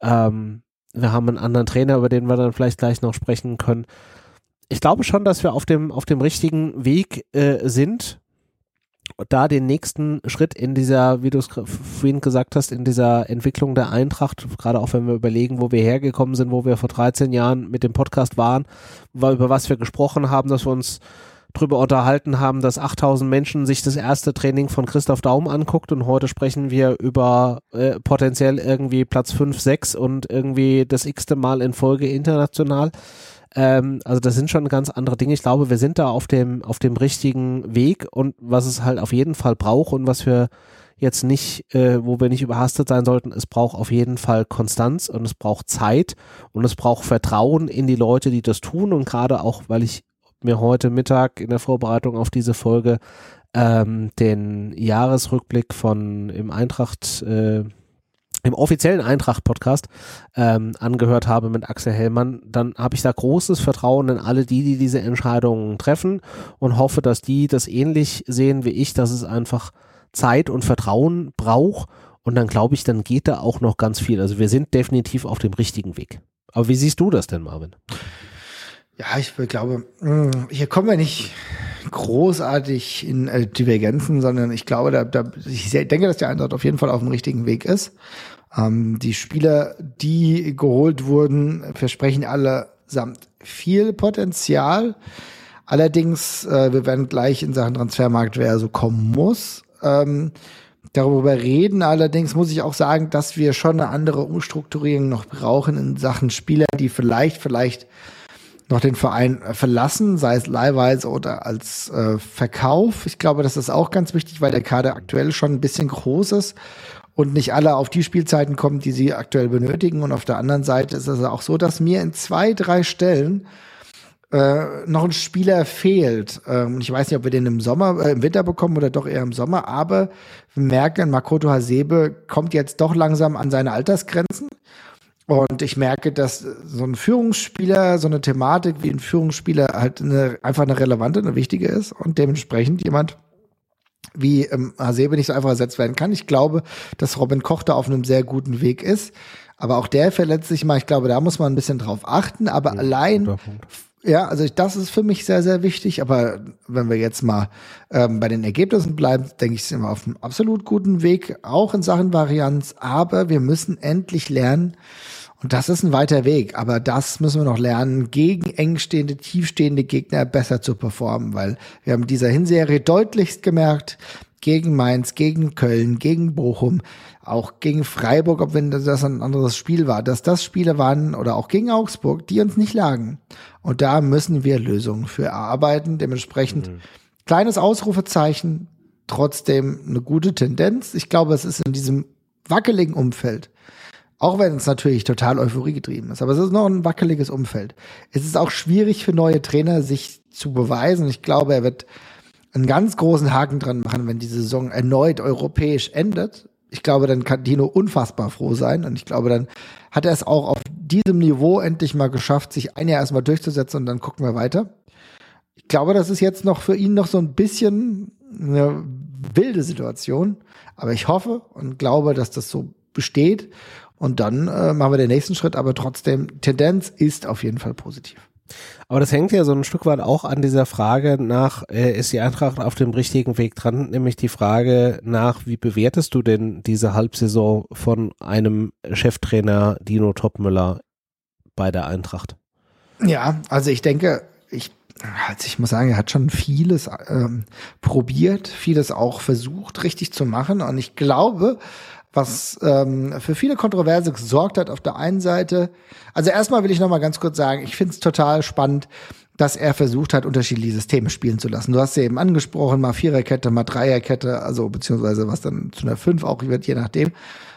[SPEAKER 1] Wir haben einen anderen Trainer, über den wir dann vielleicht gleich noch sprechen können. Ich glaube schon, dass wir auf dem richtigen Weg sind, da den nächsten Schritt in dieser, wie du es vorhin gesagt hast, in dieser Entwicklung der Eintracht, gerade auch wenn wir überlegen, wo wir hergekommen sind, wo wir vor 13 Jahren mit dem Podcast waren, über was wir gesprochen haben, dass wir uns drüber unterhalten haben, dass 8000 Menschen sich das erste Training von Christoph Daum anguckt und heute sprechen wir über potenziell irgendwie Platz 5, 6 und irgendwie das x-te Mal in Folge international. Also das sind schon ganz andere Dinge. Ich glaube, wir sind da auf dem richtigen Weg und was es halt auf jeden Fall braucht und was wir jetzt nicht, wo wir nicht überhastet sein sollten, es braucht auf jeden Fall Konstanz und es braucht Zeit und es braucht Vertrauen in die Leute, die das tun und gerade auch, weil ich mir heute Mittag in der Vorbereitung auf diese Folge den Jahresrückblick im offiziellen Eintracht-Podcast angehört habe mit Axel Hellmann, dann habe ich da großes Vertrauen in alle die diese Entscheidungen treffen und hoffe, dass die das ähnlich sehen wie ich, dass es einfach Zeit und Vertrauen braucht und dann glaube ich, dann geht da auch noch ganz viel. Also wir sind definitiv auf dem richtigen Weg. Aber wie siehst du das denn, Marvin?
[SPEAKER 2] Ja, ich glaube, hier kommen wir nicht großartig in Divergenzen, sondern ich glaube, ich denke, dass die Eintracht auf jeden Fall auf dem richtigen Weg ist. Die Spieler, die geholt wurden, versprechen allesamt viel Potenzial. Allerdings, wir werden gleich in Sachen Transfermarkt, wer so kommen muss, darüber reden. Allerdings muss ich auch sagen, dass wir schon eine andere Umstrukturierung noch brauchen in Sachen Spieler, die vielleicht noch den Verein verlassen, sei es leihweise oder als Verkauf. Ich glaube, das ist auch ganz wichtig, weil der Kader aktuell schon ein bisschen groß ist und nicht alle auf die Spielzeiten kommen, die sie aktuell benötigen. Und auf der anderen Seite ist es auch so, dass mir in 2-3 Stellen noch ein Spieler fehlt. Ich weiß nicht, ob wir den im Winter bekommen oder doch eher im Sommer, aber wir merken, Makoto Hasebe kommt jetzt doch langsam an seine Altersgrenzen. Und ich merke, dass so ein Führungsspieler, so eine Thematik wie ein Führungsspieler halt einfach eine relevante, eine wichtige ist und dementsprechend jemand wie Hasebe nicht so einfach ersetzt werden kann. Ich glaube, dass Robin Koch da auf einem sehr guten Weg ist, aber auch der verletzt sich mal. Ich glaube, da muss man ein bisschen drauf achten, aber allein, ja, also das ist für mich sehr, sehr wichtig, aber wenn wir jetzt mal bei den Ergebnissen bleiben, denke ich, sind wir auf einem absolut guten Weg, auch in Sachen Varianz, aber wir müssen endlich lernen, und das ist ein weiter Weg, aber das müssen wir noch lernen, gegen engstehende, tiefstehende Gegner besser zu performen, weil wir haben in dieser Hinserie deutlichst gemerkt, gegen Mainz, gegen Köln, gegen Bochum, auch gegen Freiburg, ob wenn das ein anderes Spiel war, dass das Spiele waren oder auch gegen Augsburg, die uns nicht lagen. Und da müssen wir Lösungen für erarbeiten, dementsprechend kleines Ausrufezeichen, trotzdem eine gute Tendenz. Ich glaube, es ist in diesem wackeligen Umfeld, auch wenn es natürlich total Euphorie getrieben ist, aber es ist noch ein wackeliges Umfeld. Es ist auch schwierig für neue Trainer, sich zu beweisen. Ich glaube, er wird einen ganz großen Haken dran machen, wenn die Saison erneut europäisch endet. Ich glaube, dann kann Dino unfassbar froh sein und ich glaube, dann hat er es auch auf diesem Niveau endlich mal geschafft, sich ein Jahr erstmal durchzusetzen und dann gucken wir weiter. Ich glaube, das ist jetzt noch für ihn noch so ein bisschen eine wilde Situation, aber ich hoffe und glaube, dass das so besteht und dann machen wir den nächsten Schritt, aber trotzdem, Tendenz ist auf jeden Fall positiv.
[SPEAKER 1] Aber das hängt ja so ein Stück weit auch an dieser Frage nach, ist die Eintracht auf dem richtigen Weg dran, nämlich die Frage nach, wie bewertest du denn diese Halbsaison von einem Cheftrainer Dino Topmöller bei der Eintracht?
[SPEAKER 2] Ja, also ich denke, ich muss sagen, er hat schon vieles probiert, vieles auch versucht richtig zu machen und ich glaube, was für viele Kontroverse gesorgt hat auf der einen Seite. Also erstmal will ich noch mal ganz kurz sagen, ich finde es total spannend, dass er versucht hat, unterschiedliche Systeme spielen zu lassen. Du hast ja eben angesprochen, mal Viererkette, mal Dreierkette, also beziehungsweise was dann zu einer 5 auch wird, je nachdem.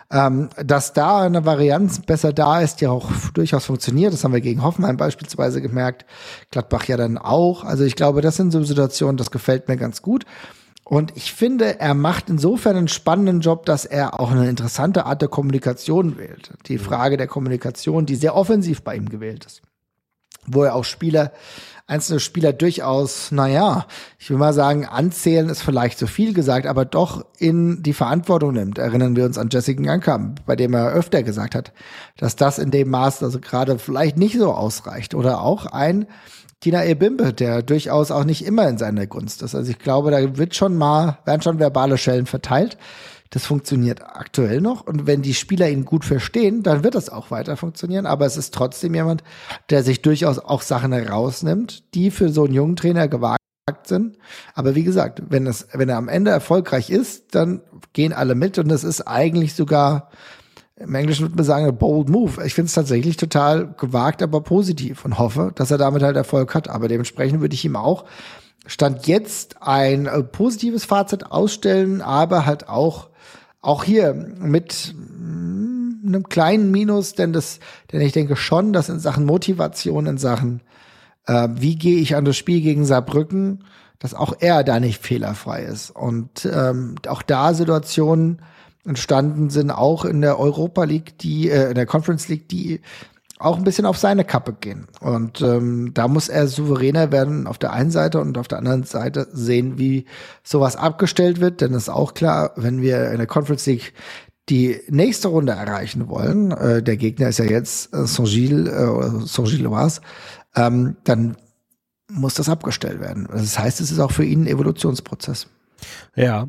[SPEAKER 2] Dass da eine Varianz besser da ist, die auch durchaus funktioniert. Das haben wir gegen Hoffenheim beispielsweise gemerkt. Gladbach ja dann auch. Also ich glaube, das sind so Situationen, das gefällt mir ganz gut. Und ich finde, er macht insofern einen spannenden Job, dass er auch eine interessante Art der Kommunikation wählt. Die Frage der Kommunikation, die sehr offensiv bei ihm gewählt ist. Wo er auch einzelne Spieler durchaus, ich will mal sagen, anzählen ist vielleicht zu viel gesagt, aber doch in die Verantwortung nimmt. Erinnern wir uns an Jessica Ngannou, bei dem er öfter gesagt hat, dass das in dem Maß also gerade vielleicht nicht so ausreicht. Oder auch ein Tina Ebimbe, der durchaus auch nicht immer in seiner Gunst ist. Also ich glaube, da werden schon verbale Schellen verteilt. Das funktioniert aktuell noch. Und wenn die Spieler ihn gut verstehen, dann wird das auch weiter funktionieren. Aber es ist trotzdem jemand, der sich durchaus auch Sachen herausnimmt, die für so einen jungen Trainer gewagt sind. Aber wie gesagt, wenn er am Ende erfolgreich ist, dann gehen alle mit. Und das ist eigentlich sogar, im Englischen würde man sagen, a bold move. Ich finde es tatsächlich total gewagt, aber positiv und hoffe, dass er damit halt Erfolg hat. Aber dementsprechend würde ich ihm auch Stand jetzt ein positives Fazit ausstellen, aber halt auch hier mit einem kleinen Minus, denn ich denke schon, dass in Sachen Motivation, in Sachen wie gehe ich an das Spiel gegen Saarbrücken, dass auch er da nicht fehlerfrei ist. Und auch da Situationen entstanden sind, auch in der Europa League, in der Conference League, die auch ein bisschen auf seine Kappe gehen. Und da muss er souveräner werden auf der einen Seite und auf der anderen Seite sehen, wie sowas abgestellt wird. Denn es ist auch klar, wenn wir in der Conference League die nächste Runde erreichen wollen, der Gegner ist ja jetzt Saint-Gilloise, dann muss das abgestellt werden. Das heißt, es ist auch für ihn ein Evolutionsprozess.
[SPEAKER 1] Ja.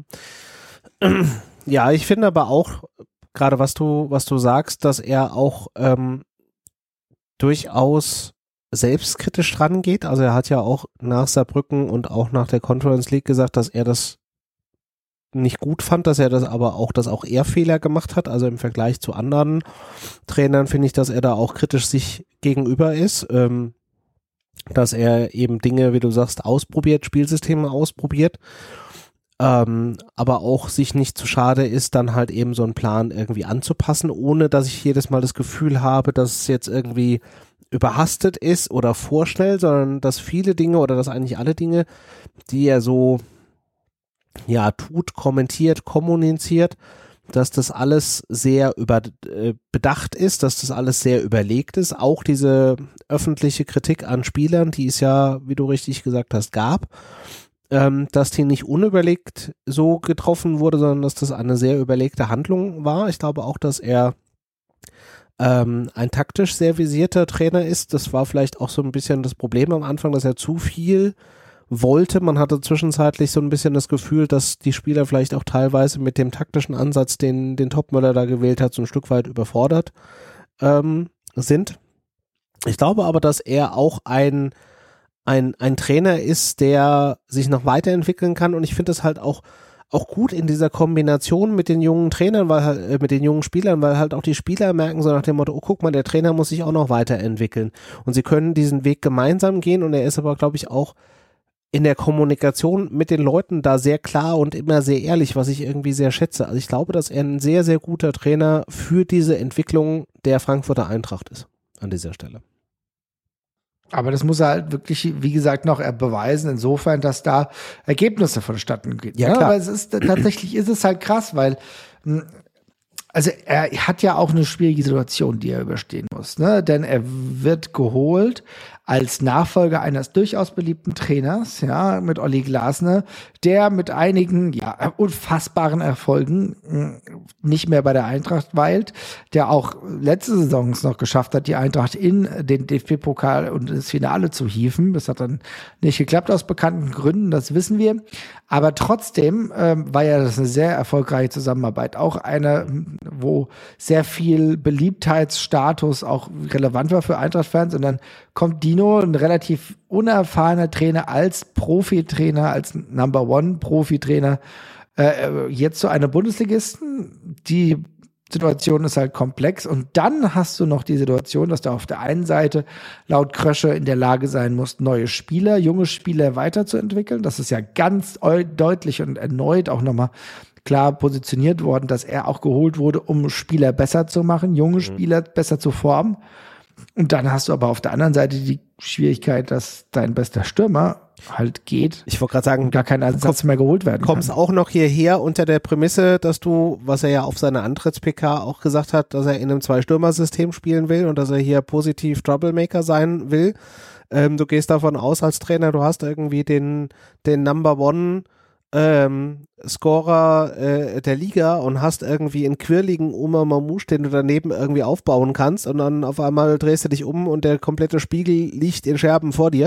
[SPEAKER 1] Ja, ich finde aber auch, gerade was du sagst, dass er auch durchaus selbstkritisch rangeht. Also er hat ja auch nach Saarbrücken und auch nach der Conference League gesagt, dass er das nicht gut fand, dass auch er Fehler gemacht hat. Also im Vergleich zu anderen Trainern finde ich, dass er da auch kritisch sich gegenüber ist, dass er eben Dinge, wie du sagst, ausprobiert, Spielsysteme ausprobiert, aber auch sich nicht zu schade ist, dann halt eben so einen Plan irgendwie anzupassen, ohne dass ich jedes Mal das Gefühl habe, dass es jetzt irgendwie überhastet ist oder vorschnell, sondern dass viele Dinge oder dass eigentlich alle Dinge, die er so tut, kommentiert, kommuniziert, dass das alles sehr bedacht ist, dass das alles sehr überlegt ist. Auch diese öffentliche Kritik an Spielern, die es ja, wie du richtig gesagt hast, gab, dass die nicht unüberlegt so getroffen wurde, sondern dass das eine sehr überlegte Handlung war. Ich glaube auch, dass er ein taktisch sehr visierter Trainer ist. Das war vielleicht auch so ein bisschen das Problem am Anfang, dass er zu viel wollte. Man hatte zwischenzeitlich so ein bisschen das Gefühl, dass die Spieler vielleicht auch teilweise mit dem taktischen Ansatz, den Topmöller da gewählt hat, so ein Stück weit überfordert sind. Ich glaube aber, dass er auch ein Trainer ist, der sich noch weiterentwickeln kann, und ich finde es halt auch gut in dieser Kombination mit den jungen Trainern, mit den jungen Spielern, weil halt auch die Spieler merken so nach dem Motto, oh, guck mal, der Trainer muss sich auch noch weiterentwickeln, und sie können diesen Weg gemeinsam gehen, und er ist aber, glaube ich, auch in der Kommunikation mit den Leuten da sehr klar und immer sehr ehrlich, was ich irgendwie sehr schätze. Also ich glaube, dass er ein sehr, sehr guter Trainer für diese Entwicklung der Frankfurter Eintracht ist an dieser Stelle.
[SPEAKER 2] Aber das muss er halt wirklich, wie gesagt, noch beweisen, insofern, dass da Ergebnisse vonstatten gehen.
[SPEAKER 1] Ja, klar.
[SPEAKER 2] Aber tatsächlich ist es halt krass, weil also er hat ja auch eine schwierige Situation, die er überstehen muss, ne? Denn er wird geholt als Nachfolger eines durchaus beliebten Trainers, ja, mit Olli Glasner, der mit einigen, unfassbaren Erfolgen nicht mehr bei der Eintracht weilt, der auch letzte Saison noch geschafft hat, die Eintracht in den DFB-Pokal und ins Finale zu hieven. Das hat dann nicht geklappt aus bekannten Gründen, das wissen wir. Aber trotzdem war ja das eine sehr erfolgreiche Zusammenarbeit. Auch eine, wo sehr viel Beliebtheitsstatus auch relevant war für Eintracht-Fans. Und dann kommt Dino, ein relativ unerfahrener Trainer, als Profitrainer, als Number-One-Profitrainer, jetzt zu einer Bundesligisten, die Situation ist halt komplex. Und dann hast du noch die Situation, dass du auf der einen Seite laut Krösche in der Lage sein musst, neue Spieler, junge Spieler weiterzuentwickeln. Das ist ja ganz deutlich und erneut auch nochmal klar positioniert worden, dass er auch geholt wurde, um Spieler besser zu machen, junge Spieler besser zu formen. Und dann hast du aber auf der anderen Seite die Schwierigkeit, dass dein bester Stürmer halt geht.
[SPEAKER 1] Ich wollte gerade sagen,
[SPEAKER 2] gar kein Ersatz mehr geholt werden kann.
[SPEAKER 1] Kommst auch noch hierher unter der Prämisse, dass du, was er ja auf seiner Antritts-PK auch gesagt hat, dass er in einem Zwei-Stürmer-System spielen will und dass er hier positiv Troublemaker sein will. Du gehst davon aus als Trainer, du hast irgendwie den Number One Scorer der Liga und hast irgendwie einen quirligen Omar Mamouche, den du daneben irgendwie aufbauen kannst und dann auf einmal drehst du dich um und der komplette Spiegel liegt in Scherben vor dir.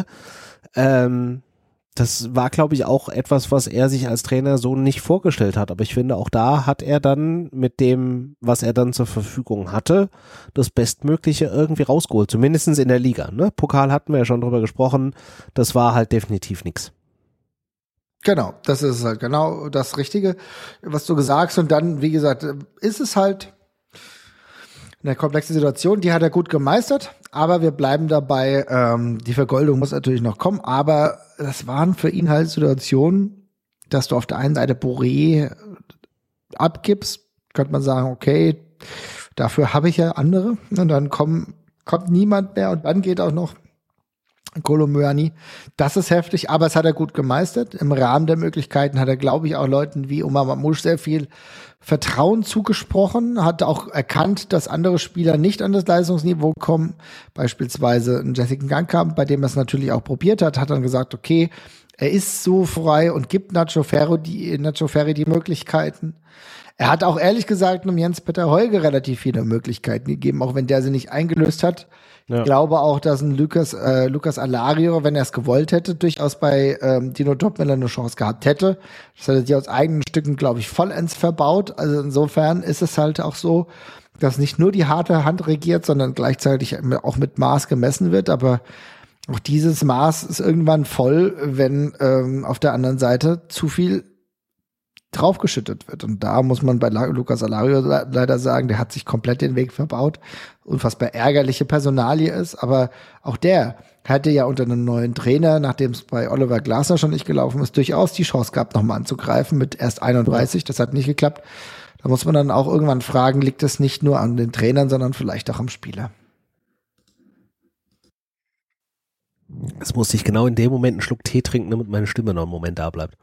[SPEAKER 1] Das war, glaube ich, auch etwas, was er sich als Trainer so nicht vorgestellt hat. Aber ich finde, auch da hat er dann mit dem, was er dann zur Verfügung hatte, das Bestmögliche irgendwie rausgeholt. Zumindest in der Liga. Ne? Pokal hatten wir ja schon drüber gesprochen. Das war halt definitiv nichts.
[SPEAKER 2] Genau, das ist halt genau das Richtige, was du gesagt hast. Und dann, wie gesagt, ist es halt eine komplexe Situation, die hat er gut gemeistert, aber wir bleiben dabei, die Vergoldung muss natürlich noch kommen, aber das waren für ihn halt Situationen, dass du auf der einen Seite Boré abgibst, könnte man sagen, okay, dafür habe ich ja andere, und dann kommt niemand mehr und dann geht auch noch Kolo Muani. Das ist heftig, aber es hat er gut gemeistert. Im Rahmen der Möglichkeiten hat er, glaube ich, auch Leuten wie Omar Mamouche sehr viel Vertrauen zugesprochen, hat auch erkannt, dass andere Spieler nicht an das Leistungsniveau kommen. Beispielsweise ein Jessica Gangkamp, bei dem er es natürlich auch probiert hat dann gesagt, okay, er ist so frei und gibt Nacho Ferri die Möglichkeiten. Er hat auch ehrlich gesagt einem Jens-Peter Heuge relativ viele Möglichkeiten gegeben, auch wenn der sie nicht eingelöst hat. Ja. Ich glaube auch, dass ein Lucas Alario, wenn er es gewollt hätte, durchaus bei Dino Topmiller eine Chance gehabt hätte. Das hat er sich aus eigenen Stücken, glaube ich, vollends verbaut. Also insofern ist es halt auch so, dass nicht nur die harte Hand regiert, sondern gleichzeitig auch mit Maß gemessen wird. Aber auch dieses Maß ist irgendwann voll, wenn auf der anderen Seite zu viel draufgeschüttet wird. Und da muss man bei Lucas Alario leider sagen, der hat sich komplett den Weg verbaut. Unfassbar ärgerliche Personalie ist, aber auch der hatte ja unter einem neuen Trainer, nachdem es bei Oliver Glasner schon nicht gelaufen ist, durchaus die Chance gehabt, nochmal anzugreifen mit erst 31. Das hat nicht geklappt. Da muss man dann auch irgendwann fragen, liegt es nicht nur an den Trainern, sondern vielleicht auch am Spieler.
[SPEAKER 1] Es musste ich genau in dem Moment einen Schluck Tee trinken, damit meine Stimme noch einen Moment da bleibt.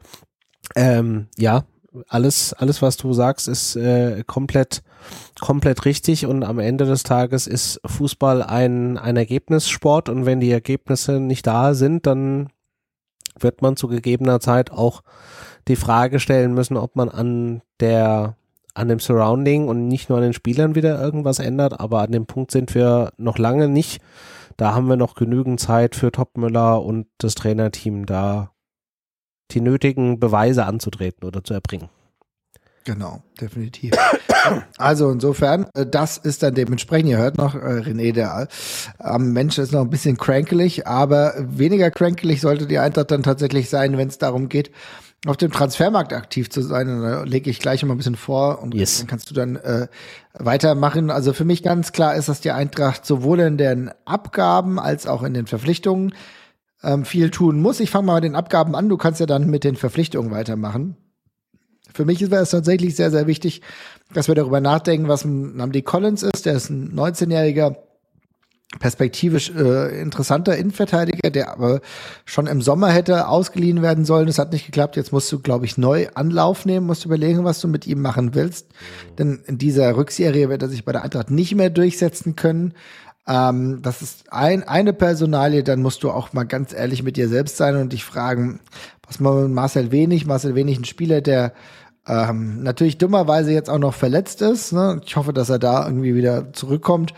[SPEAKER 1] Ja, alles, was du sagst, ist komplett richtig, und am Ende des Tages ist Fußball ein Ergebnissport, und wenn die Ergebnisse nicht da sind, dann wird man zu gegebener Zeit auch die Frage stellen müssen, ob man an dem Surrounding und nicht nur an den Spielern wieder irgendwas ändert, aber an dem Punkt sind wir noch lange nicht. Da haben wir noch genügend Zeit für Topmöller und das Trainerteam, da die nötigen Beweise anzutreten oder zu erbringen.
[SPEAKER 2] Genau, definitiv. Also insofern, das ist dann dementsprechend, ihr hört noch, René, der Mensch ist noch ein bisschen crankelig, aber weniger crankelig sollte die Eintracht dann tatsächlich sein, wenn es darum geht, auf dem Transfermarkt aktiv zu sein. Und da lege ich gleich mal ein bisschen vor und dann kannst du dann weitermachen. Also für mich ganz klar ist, dass die Eintracht sowohl in den Abgaben als auch in den Verpflichtungen viel tun muss. Ich fange mal mit den Abgaben an, du kannst ja dann mit den Verpflichtungen weitermachen. Für mich wäre es tatsächlich sehr, sehr wichtig, dass wir darüber nachdenken, was ein Namdi Collins ist. Der ist ein 19-jähriger, perspektivisch interessanter Innenverteidiger, der aber schon im Sommer hätte ausgeliehen werden sollen. Das hat nicht geklappt. Jetzt musst du, glaube ich, neu Anlauf nehmen, musst überlegen, was du mit ihm machen willst. Denn in dieser Rückserie wird er sich bei der Eintracht nicht mehr durchsetzen können. Das ist eine Personalie, dann musst du auch mal ganz ehrlich mit dir selbst sein und dich fragen, was man mit Marcel Wenig, ein Spieler, der natürlich dummerweise jetzt auch noch verletzt ist, ne? Ich hoffe, dass er da irgendwie wieder zurückkommt.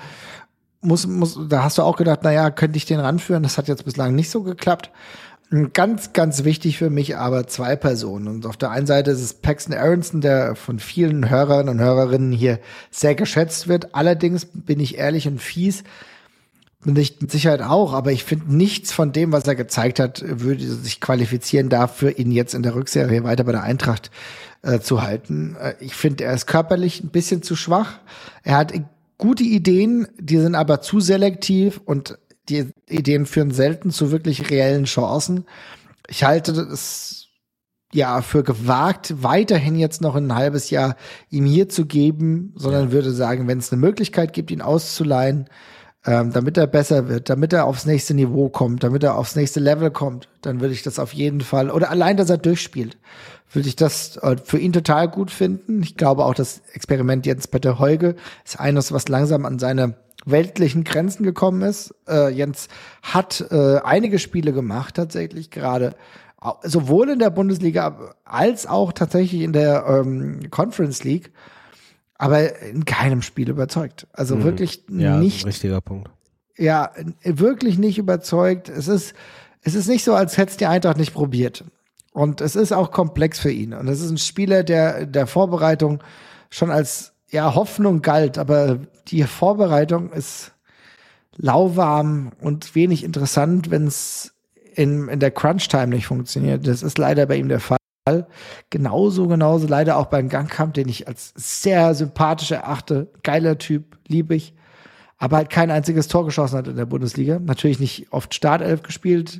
[SPEAKER 2] Da hast du auch gedacht, naja, könnte ich den ranführen? Das hat jetzt bislang nicht so geklappt. Ganz, ganz wichtig für mich aber zwei Personen. Und auf der einen Seite ist es Paxton Aronson, der von vielen Hörern und Hörerinnen hier sehr geschätzt wird. Allerdings bin ich ehrlich und fies. Nicht mit Sicherheit auch, aber ich finde, nichts von dem, was er gezeigt hat, würde sich qualifizieren dafür, ihn jetzt in der Rückserie weiter bei der Eintracht zu halten. Ich finde, er ist körperlich ein bisschen zu schwach. Er hat gute Ideen, die sind aber zu selektiv und die Ideen führen selten zu wirklich reellen Chancen. Ich halte es ja für gewagt, weiterhin jetzt noch ein halbes Jahr ihm hier zu geben, sondern würde sagen, wenn es eine Möglichkeit gibt, ihn auszuleihen, damit er besser wird, damit er aufs nächste Niveau kommt, damit er aufs nächste Level kommt, dann würde ich das auf jeden Fall, oder allein, dass er durchspielt, würde ich das für ihn total gut finden. Ich glaube auch, das Experiment Jens-Peter Heuge ist eines, was langsam an seine weltlichen Grenzen gekommen ist. Jens hat einige Spiele gemacht, tatsächlich gerade, sowohl in der Bundesliga als auch tatsächlich in der Conference League, aber in keinem Spiel überzeugt. Also wirklich nicht.
[SPEAKER 1] Ein richtiger Punkt.
[SPEAKER 2] Ja, wirklich nicht überzeugt. Es ist nicht so, als hätte es die Eintracht nicht probiert. Und es ist auch komplex für ihn. Und es ist ein Spieler, der Vorbereitung schon als Hoffnung galt, aber die Vorbereitung ist lauwarm und wenig interessant, wenn es in der Crunch-Time nicht funktioniert. Das ist leider bei ihm der Fall. Genauso leider auch beim Gangkamp, den ich als sehr sympathisch erachte. Geiler Typ, liebe ich. Aber halt kein einziges Tor geschossen hat in der Bundesliga. Natürlich nicht oft Startelf gespielt.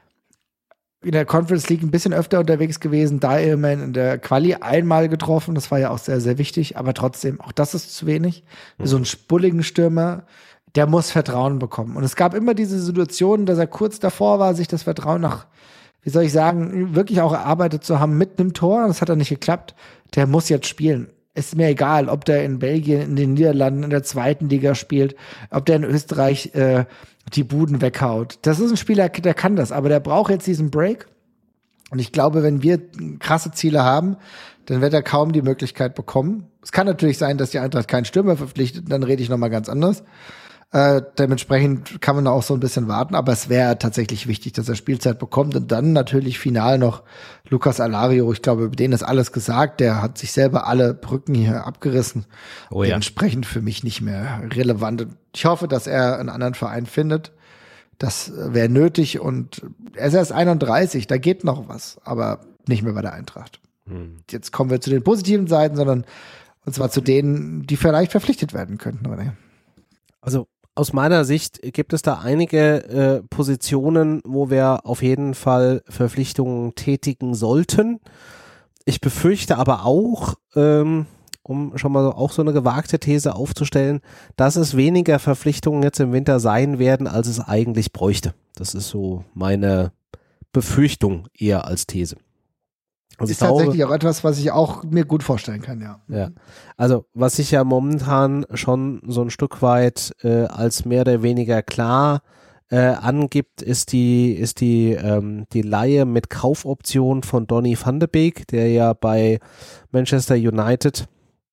[SPEAKER 2] In der Conference League ein bisschen öfter unterwegs gewesen. Da immerhin in der Quali einmal getroffen. Das war ja auch sehr, sehr wichtig. Aber trotzdem, auch das ist zu wenig. So einen spulligen Stürmer, der muss Vertrauen bekommen. Und es gab immer diese Situation, dass er kurz davor war, sich das Vertrauen wirklich auch erarbeitet zu haben mit einem Tor. Das hat dann nicht geklappt. Der muss jetzt spielen. Ist mir egal, ob der in Belgien, in den Niederlanden, in der zweiten Liga spielt, ob der in Österreich die Buden weghaut. Das ist ein Spieler, der kann das, aber der braucht jetzt diesen Break. Und ich glaube, wenn wir krasse Ziele haben, dann wird er kaum die Möglichkeit bekommen. Es kann natürlich sein, dass die Eintracht keinen Stürmer verpflichtet, dann rede ich nochmal ganz anders. Dementsprechend kann man da auch so ein bisschen warten, aber es wäre tatsächlich wichtig, dass er Spielzeit bekommt und dann natürlich final noch Lucas Alario. Ich glaube, über den ist alles gesagt. Der hat sich selber alle Brücken hier abgerissen. Oh ja. Dementsprechend für mich nicht mehr relevant. Ich hoffe, dass er einen anderen Verein findet. Das wäre nötig und er ist erst 31, da geht noch was, aber nicht mehr bei der Eintracht. Jetzt kommen wir zu den positiven Seiten, und zwar zu denen, die vielleicht verpflichtet werden könnten, René.
[SPEAKER 1] Also aus meiner Sicht gibt es da einige Positionen, wo wir auf jeden Fall Verpflichtungen tätigen sollten. Ich befürchte aber auch, um schon mal auch so eine gewagte These aufzustellen, dass es weniger Verpflichtungen jetzt im Winter sein werden, als es eigentlich bräuchte. Das ist so meine Befürchtung eher als These.
[SPEAKER 2] Also ist tatsächlich auch etwas, was ich auch mir gut vorstellen kann, ja.
[SPEAKER 1] Ja, also was sich ja momentan schon so ein Stück weit als mehr oder weniger klar angibt, ist die Leihe mit Kaufoption von Donny van de Beek, der ja bei Manchester United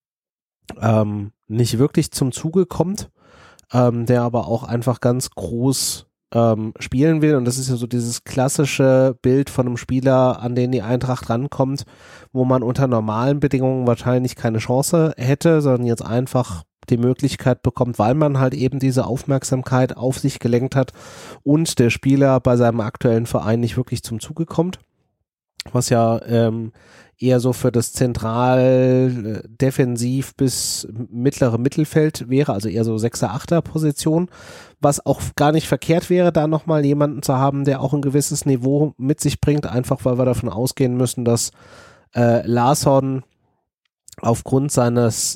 [SPEAKER 1] nicht wirklich zum Zuge kommt, der aber auch einfach ganz groß spielen will, und das ist ja so dieses klassische Bild von einem Spieler, an den die Eintracht rankommt, wo man unter normalen Bedingungen wahrscheinlich keine Chance hätte, sondern jetzt einfach die Möglichkeit bekommt, weil man halt eben diese Aufmerksamkeit auf sich gelenkt hat und der Spieler bei seinem aktuellen Verein nicht wirklich zum Zuge kommt, was ja eher so für das zentral defensiv bis mittlere Mittelfeld wäre, also eher so 6er, 8er Position, was auch gar nicht verkehrt wäre, da nochmal jemanden zu haben, der auch ein gewisses Niveau mit sich bringt, einfach weil wir davon ausgehen müssen, dass Larsson aufgrund seines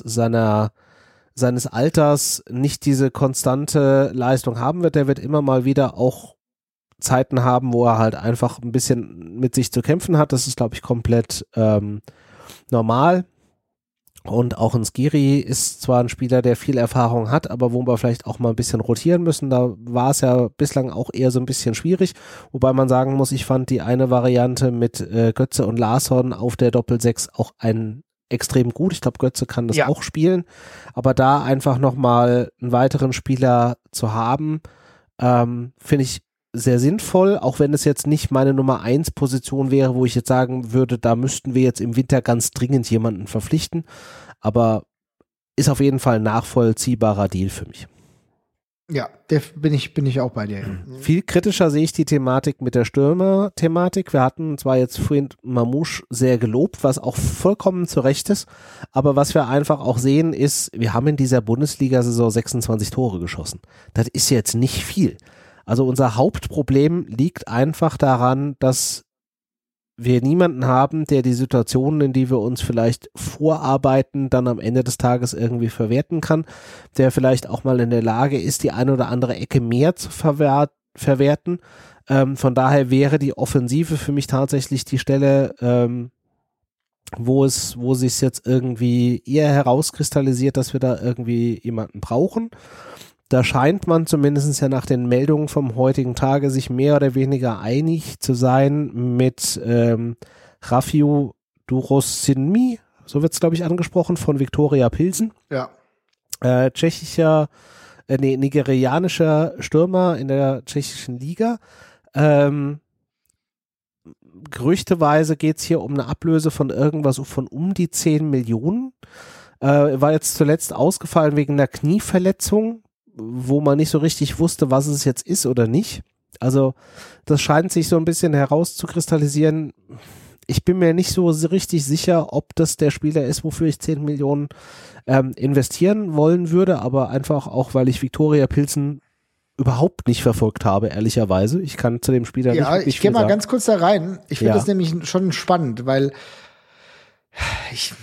[SPEAKER 1] Alters nicht diese konstante Leistung haben wird. Der wird immer mal wieder auch Zeiten haben, wo er halt einfach ein bisschen mit sich zu kämpfen hat. Das ist, glaube ich, komplett normal. Und auch ein Skiri ist zwar ein Spieler, der viel Erfahrung hat, aber wo wir vielleicht auch mal ein bisschen rotieren müssen. Da war es ja bislang auch eher so ein bisschen schwierig. Wobei man sagen muss, ich fand die eine Variante mit Götze und Larsson auf der Doppel-6 auch extrem gut. Ich glaube, Götze kann das auch spielen. Aber da einfach nochmal einen weiteren Spieler zu haben, finde ich sehr sinnvoll, auch wenn es jetzt nicht meine Nummer 1 Position wäre, wo ich jetzt sagen würde, da müssten wir jetzt im Winter ganz dringend jemanden verpflichten, aber ist auf jeden Fall ein nachvollziehbarer Deal für mich.
[SPEAKER 2] Ja, bin ich auch bei dir.
[SPEAKER 1] Viel kritischer sehe ich die Thematik mit der Stürmer-Thematik. Wir hatten zwar jetzt vorhin Mamouche sehr gelobt, was auch vollkommen zu Recht ist, aber was wir einfach auch sehen ist, wir haben in dieser Bundesliga-Saison 26 Tore geschossen. Das ist jetzt nicht viel. Also unser Hauptproblem liegt einfach daran, dass wir niemanden haben, der die Situationen, in die wir uns vielleicht vorarbeiten, dann am Ende des Tages irgendwie verwerten kann, der vielleicht auch mal in der Lage ist, die eine oder andere Ecke mehr zu verwerten. Von daher wäre die Offensive für mich tatsächlich die Stelle, wo sich jetzt irgendwie eher herauskristallisiert, dass wir da irgendwie jemanden brauchen. Da scheint man zumindest ja nach den Meldungen vom heutigen Tage sich mehr oder weniger einig zu sein mit Rafiu Durosinmi, so wird es glaube ich angesprochen, von Viktoria Pilsen.
[SPEAKER 2] Ja.
[SPEAKER 1] Nigerianischer Stürmer in der tschechischen Liga. Gerüchteweise geht es hier um eine Ablöse von irgendwas von um die 10 Millionen. War jetzt zuletzt ausgefallen wegen einer Knieverletzung, wo man nicht so richtig wusste, was es jetzt ist oder nicht. Also das scheint sich so ein bisschen herauszukristallisieren. Ich bin mir nicht so richtig sicher, ob das der Spieler ist, wofür ich 10 Millionen investieren wollen würde, aber einfach auch, weil ich Viktoria Pilsen überhaupt nicht verfolgt habe, ehrlicherweise. Ich kann zu dem Spieler nicht wirklich viel sagen.
[SPEAKER 2] Ich gehe mal ganz kurz da rein. Ich finde das nämlich schon spannend, weil ich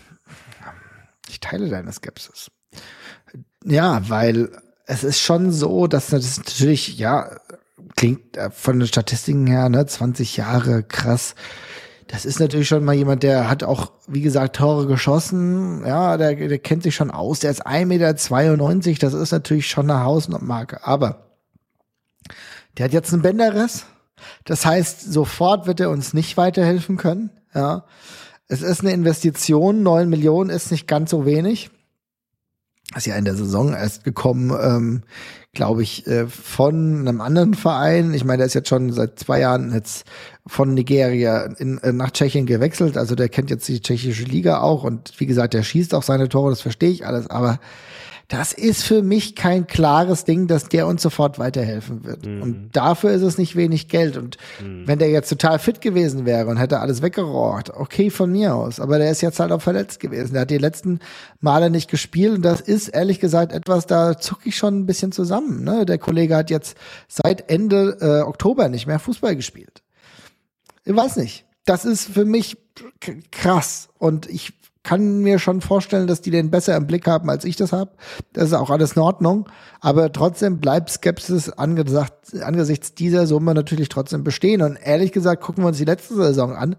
[SPEAKER 2] teile deine Skepsis. Ja, weil es ist schon so, dass das natürlich, klingt von den Statistiken her, 20 Jahre, krass. Das ist natürlich schon mal jemand, der hat auch, wie gesagt, Tore geschossen. Ja, der kennt sich schon aus. Der ist 1,92 Meter. Das ist natürlich schon eine Hausmarke. Aber der hat jetzt einen Bänderriss. Das heißt, sofort wird er uns nicht weiterhelfen können. Ja, es ist eine Investition. 9 Millionen ist nicht ganz so wenig. Ist ja in der Saison erst gekommen, glaube ich, von einem anderen Verein. Ich meine, der ist jetzt schon seit 2 Jahren jetzt von Nigeria nach Tschechien gewechselt. Also der kennt jetzt die tschechische Liga auch. Und wie gesagt, der schießt auch seine Tore, das verstehe ich alles. Aber das ist für mich kein klares Ding, dass der uns sofort weiterhelfen wird. Und dafür ist es nicht wenig Geld. Und wenn der jetzt total fit gewesen wäre und hätte alles weggeraucht, okay, von mir aus. Aber der ist jetzt halt auch verletzt gewesen. Der hat die letzten Male nicht gespielt. Und das ist ehrlich gesagt etwas, da zucke ich schon ein bisschen zusammen. Ne? Der Kollege hat jetzt seit Ende Oktober nicht mehr Fußball gespielt. Ich weiß nicht. Das ist für mich krass. Und ich kann mir schon vorstellen, dass die den besser im Blick haben, als ich das habe. Das ist auch alles in Ordnung. Aber trotzdem bleibt Skepsis angesichts dieser Summe natürlich trotzdem bestehen. Und ehrlich gesagt, gucken wir uns die letzte Saison an.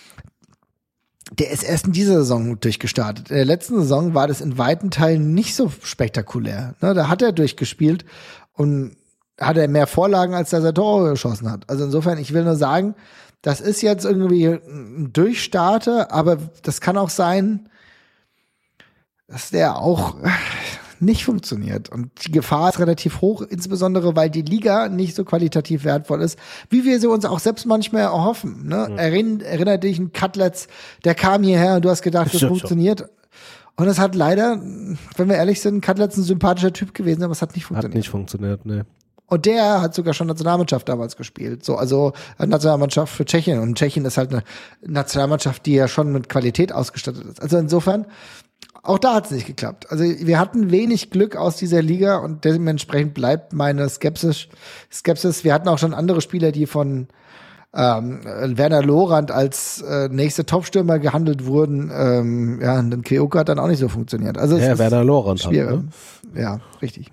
[SPEAKER 2] Der ist erst in dieser Saison durchgestartet. In der letzten Saison war das in weiten Teilen nicht so spektakulär. Ne, da hat er durchgespielt und hat er mehr Vorlagen, als dass er Tore geschossen hat. Also insofern, ich will nur sagen, das ist jetzt irgendwie ein Durchstarter, aber das kann auch sein, dass der auch nicht funktioniert. Und die Gefahr ist relativ hoch, insbesondere weil die Liga nicht so qualitativ wertvoll ist, wie wir sie uns auch selbst manchmal erhoffen. Ne? Erinnert dich an Cutlets, der kam hierher und du hast gedacht, das funktioniert. Und es hat leider, wenn wir ehrlich sind, Cutlets ein sympathischer Typ gewesen, aber es hat nicht funktioniert.
[SPEAKER 1] Hat nicht funktioniert, ne.
[SPEAKER 2] Und der hat sogar schon Nationalmannschaft damals gespielt. So, also Nationalmannschaft für Tschechien. Und Tschechien ist halt eine Nationalmannschaft, die ja schon mit Qualität ausgestattet ist. Also insofern, auch da hat es nicht geklappt. Also wir hatten wenig Glück aus dieser Liga und dementsprechend bleibt meine Skepsis. Wir hatten auch schon andere Spieler, die von Werner Lorand als nächste Topstürmer gehandelt wurden. Und Kyoka hat dann auch nicht so funktioniert. Also
[SPEAKER 1] ja, Werner Lorand
[SPEAKER 2] schwierig.
[SPEAKER 1] Hat, ne?
[SPEAKER 2] Ja, richtig.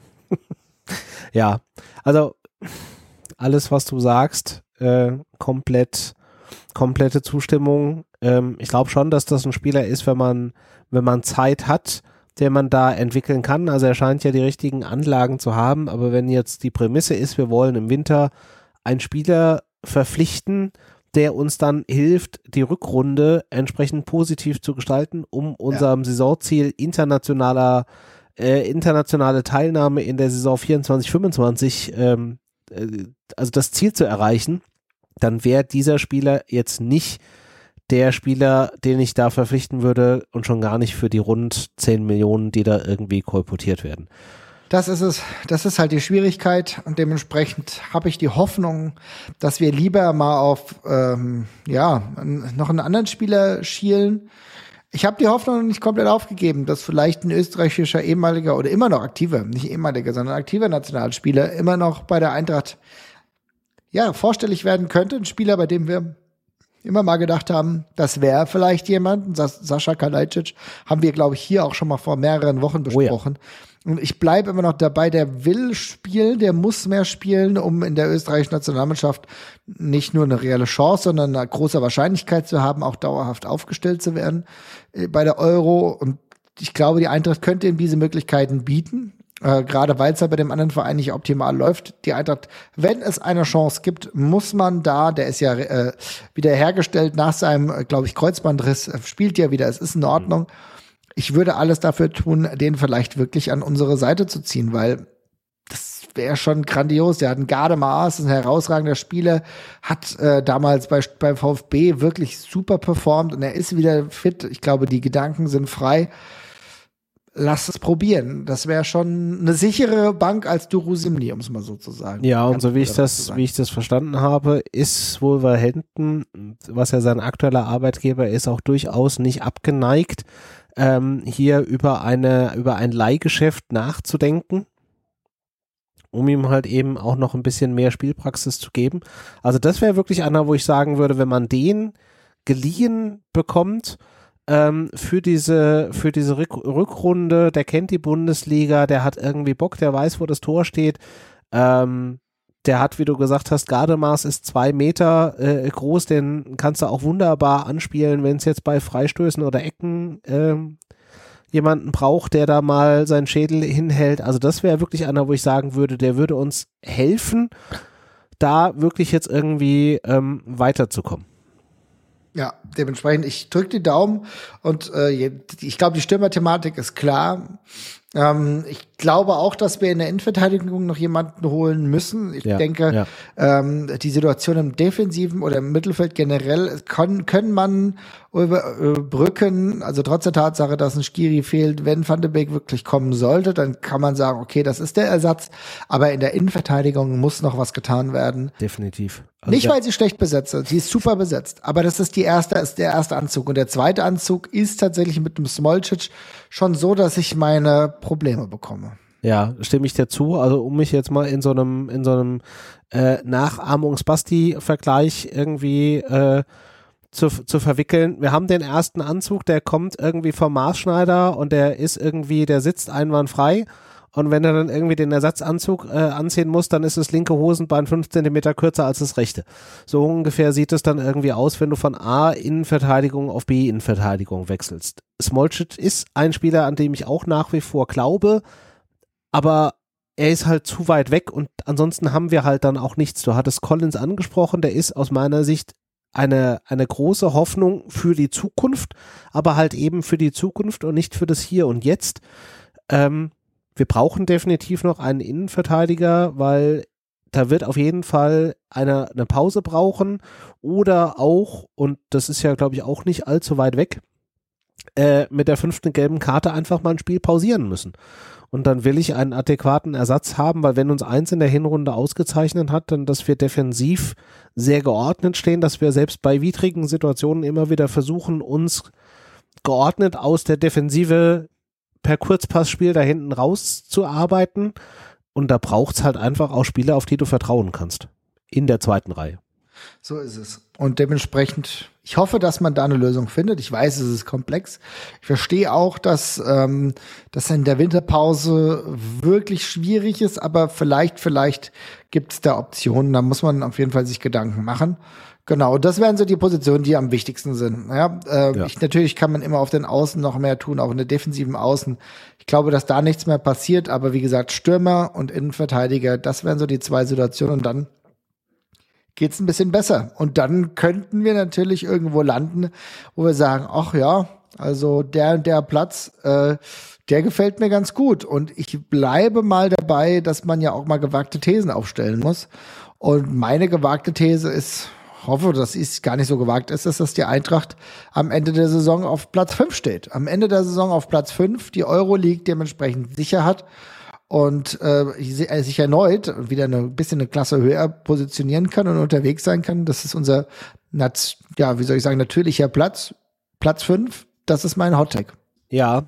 [SPEAKER 1] Ja, also alles, was du sagst, komplette Zustimmung. Ich glaube schon, dass das ein Spieler ist, wenn man Zeit hat, der man da entwickeln kann. Also er scheint ja die richtigen Anlagen zu haben, aber wenn jetzt die Prämisse ist, wir wollen im Winter einen Spieler verpflichten, der uns dann hilft, die Rückrunde entsprechend positiv zu gestalten, um unserem Saisonziel internationale Teilnahme in der Saison 24/25, also das Ziel zu erreichen, dann wäre dieser Spieler jetzt nicht der Spieler, den ich da verpflichten würde und schon gar nicht für die rund 10 Millionen, die da irgendwie kolportiert werden.
[SPEAKER 2] Das ist es. Das ist halt die Schwierigkeit und dementsprechend habe ich die Hoffnung, dass wir lieber mal auf noch einen anderen Spieler schielen. Ich habe die Hoffnung nicht komplett aufgegeben, dass vielleicht ein österreichischer ehemaliger oder immer noch aktiver, nicht ehemaliger, sondern aktiver Nationalspieler immer noch bei der Eintracht vorstellig werden könnte. Ein Spieler, bei dem wir immer mal gedacht haben, das wäre vielleicht jemand. Sascha Kalajdzic haben wir, glaube ich, hier auch schon mal vor mehreren Wochen besprochen. Oh ja. Und ich bleibe immer noch dabei, der will spielen, der muss mehr spielen, um in der österreichischen Nationalmannschaft nicht nur eine reelle Chance, sondern eine große Wahrscheinlichkeit zu haben, auch dauerhaft aufgestellt zu werden bei der Euro. Und ich glaube, die Eintracht könnte ihm diese Möglichkeiten bieten. Gerade weil es ja bei dem anderen Verein nicht optimal läuft. Die Eintracht, wenn es eine Chance gibt, muss man da, der ist ja wieder hergestellt nach seinem, glaube ich, Kreuzbandriss, spielt ja wieder, es ist in Ordnung. Ich würde alles dafür tun, den vielleicht wirklich an unsere Seite zu ziehen, weil das wäre schon grandios. Der hat ein Gardemaß, ist ein herausragender Spieler, hat damals beim VfB wirklich super performt und er ist wieder fit. Ich glaube, die Gedanken sind frei. Lass es probieren. Das wäre schon eine sichere Bank als Duru Simni, um es mal so zu sagen.
[SPEAKER 1] Ja, und so wie ich das verstanden habe, ist Wolverhampton, was ja sein aktueller Arbeitgeber ist, auch durchaus nicht abgeneigt, hier über ein Leihgeschäft nachzudenken, um ihm halt eben auch noch ein bisschen mehr Spielpraxis zu geben. Also das wäre wirklich einer, wo ich sagen würde, wenn man den geliehen bekommt, für diese Rückrunde, der kennt die Bundesliga, der hat irgendwie Bock, der weiß, wo das Tor steht, der hat, wie du gesagt hast, Gardemaß ist 2 Meter groß, den kannst du auch wunderbar anspielen, wenn es jetzt bei Freistößen oder Ecken jemanden braucht, der da mal seinen Schädel hinhält. Also das wäre wirklich einer, wo ich sagen würde, der würde uns helfen, da wirklich jetzt irgendwie weiterzukommen.
[SPEAKER 2] Ja, dementsprechend, ich drücke die Daumen und ich glaube, die Stürmerthematik ist klar. Ich glaube auch, dass wir in der Innenverteidigung noch jemanden holen müssen. Ich denke, die Situation im Defensiven oder im Mittelfeld generell können man überbrücken. Also trotz der Tatsache, dass ein Skiri fehlt, wenn Van de Beek wirklich kommen sollte, dann kann man sagen, okay, das ist der Ersatz. Aber in der Innenverteidigung muss noch was getan werden.
[SPEAKER 1] Definitiv.
[SPEAKER 2] Also nicht, weil sie schlecht besetzt ist, sie ist super besetzt, aber das ist der erste Anzug. Und der zweite Anzug ist tatsächlich mit dem Smolcic schon so, dass ich meine Probleme bekomme.
[SPEAKER 1] Ja, stimme ich dir zu. Also um mich jetzt mal in so einem Nachahmungs-Basti-Vergleich irgendwie zu verwickeln. Wir haben den ersten Anzug, der kommt irgendwie vom Maßschneider und der sitzt einwandfrei. Und wenn er dann irgendwie den Ersatzanzug anziehen muss, dann ist das linke Hosenbein 5 Zentimeter kürzer als das rechte. So ungefähr sieht es dann irgendwie aus, wenn du von A Innenverteidigung auf B Innenverteidigung wechselst. Smolcic ist ein Spieler, an dem ich auch nach wie vor glaube, aber er ist halt zu weit weg und ansonsten haben wir halt dann auch nichts. Du hattest Collins angesprochen, der ist aus meiner Sicht eine große Hoffnung für die Zukunft, aber halt eben für die Zukunft und nicht für das Hier und Jetzt. Wir brauchen definitiv noch einen Innenverteidiger, weil da wird auf jeden Fall einer eine Pause brauchen oder auch, und das ist ja glaube ich auch nicht allzu weit weg, mit der 5. gelben Karte einfach mal ein Spiel pausieren müssen. Und dann will ich einen adäquaten Ersatz haben, weil wenn uns eins in der Hinrunde ausgezeichnet hat, dann, dass wir defensiv sehr geordnet stehen, dass wir selbst bei widrigen Situationen immer wieder versuchen, uns geordnet aus der Defensive per Kurzpassspiel da hinten rauszuarbeiten. Und da braucht es halt einfach auch Spieler, auf die du vertrauen kannst. In der zweiten Reihe.
[SPEAKER 2] So ist es. Und dementsprechend, ich hoffe, dass man da eine Lösung findet. Ich weiß, es ist komplex. Ich verstehe auch, dass das in der Winterpause wirklich schwierig ist, aber vielleicht gibt es da Optionen. Da muss man auf jeden Fall sich Gedanken machen. Genau, das wären so die Positionen, die am wichtigsten sind. Ja, natürlich kann man immer auf den Außen noch mehr tun, auch in der defensiven Außen. Ich glaube, dass da nichts mehr passiert, aber wie gesagt, Stürmer und Innenverteidiger, das wären so die zwei Situationen und dann geht's ein bisschen besser. Und dann könnten wir natürlich irgendwo landen, wo wir sagen, ach ja, also der Platz, der gefällt mir ganz gut. Und ich bleibe mal dabei, dass man ja auch mal gewagte Thesen aufstellen muss. Und meine gewagte These ist, hoffe, dass es gar nicht so gewagt ist, dass die Eintracht am Ende der Saison auf Platz 5 steht. Am Ende der Saison auf Platz 5, die Euroleague dementsprechend sicher hat und sich erneut wieder ein bisschen eine Klasse höher positionieren kann und unterwegs sein kann. Das ist unser, natürlicher Platz 5. Das ist mein Hot-Take.
[SPEAKER 1] Ja.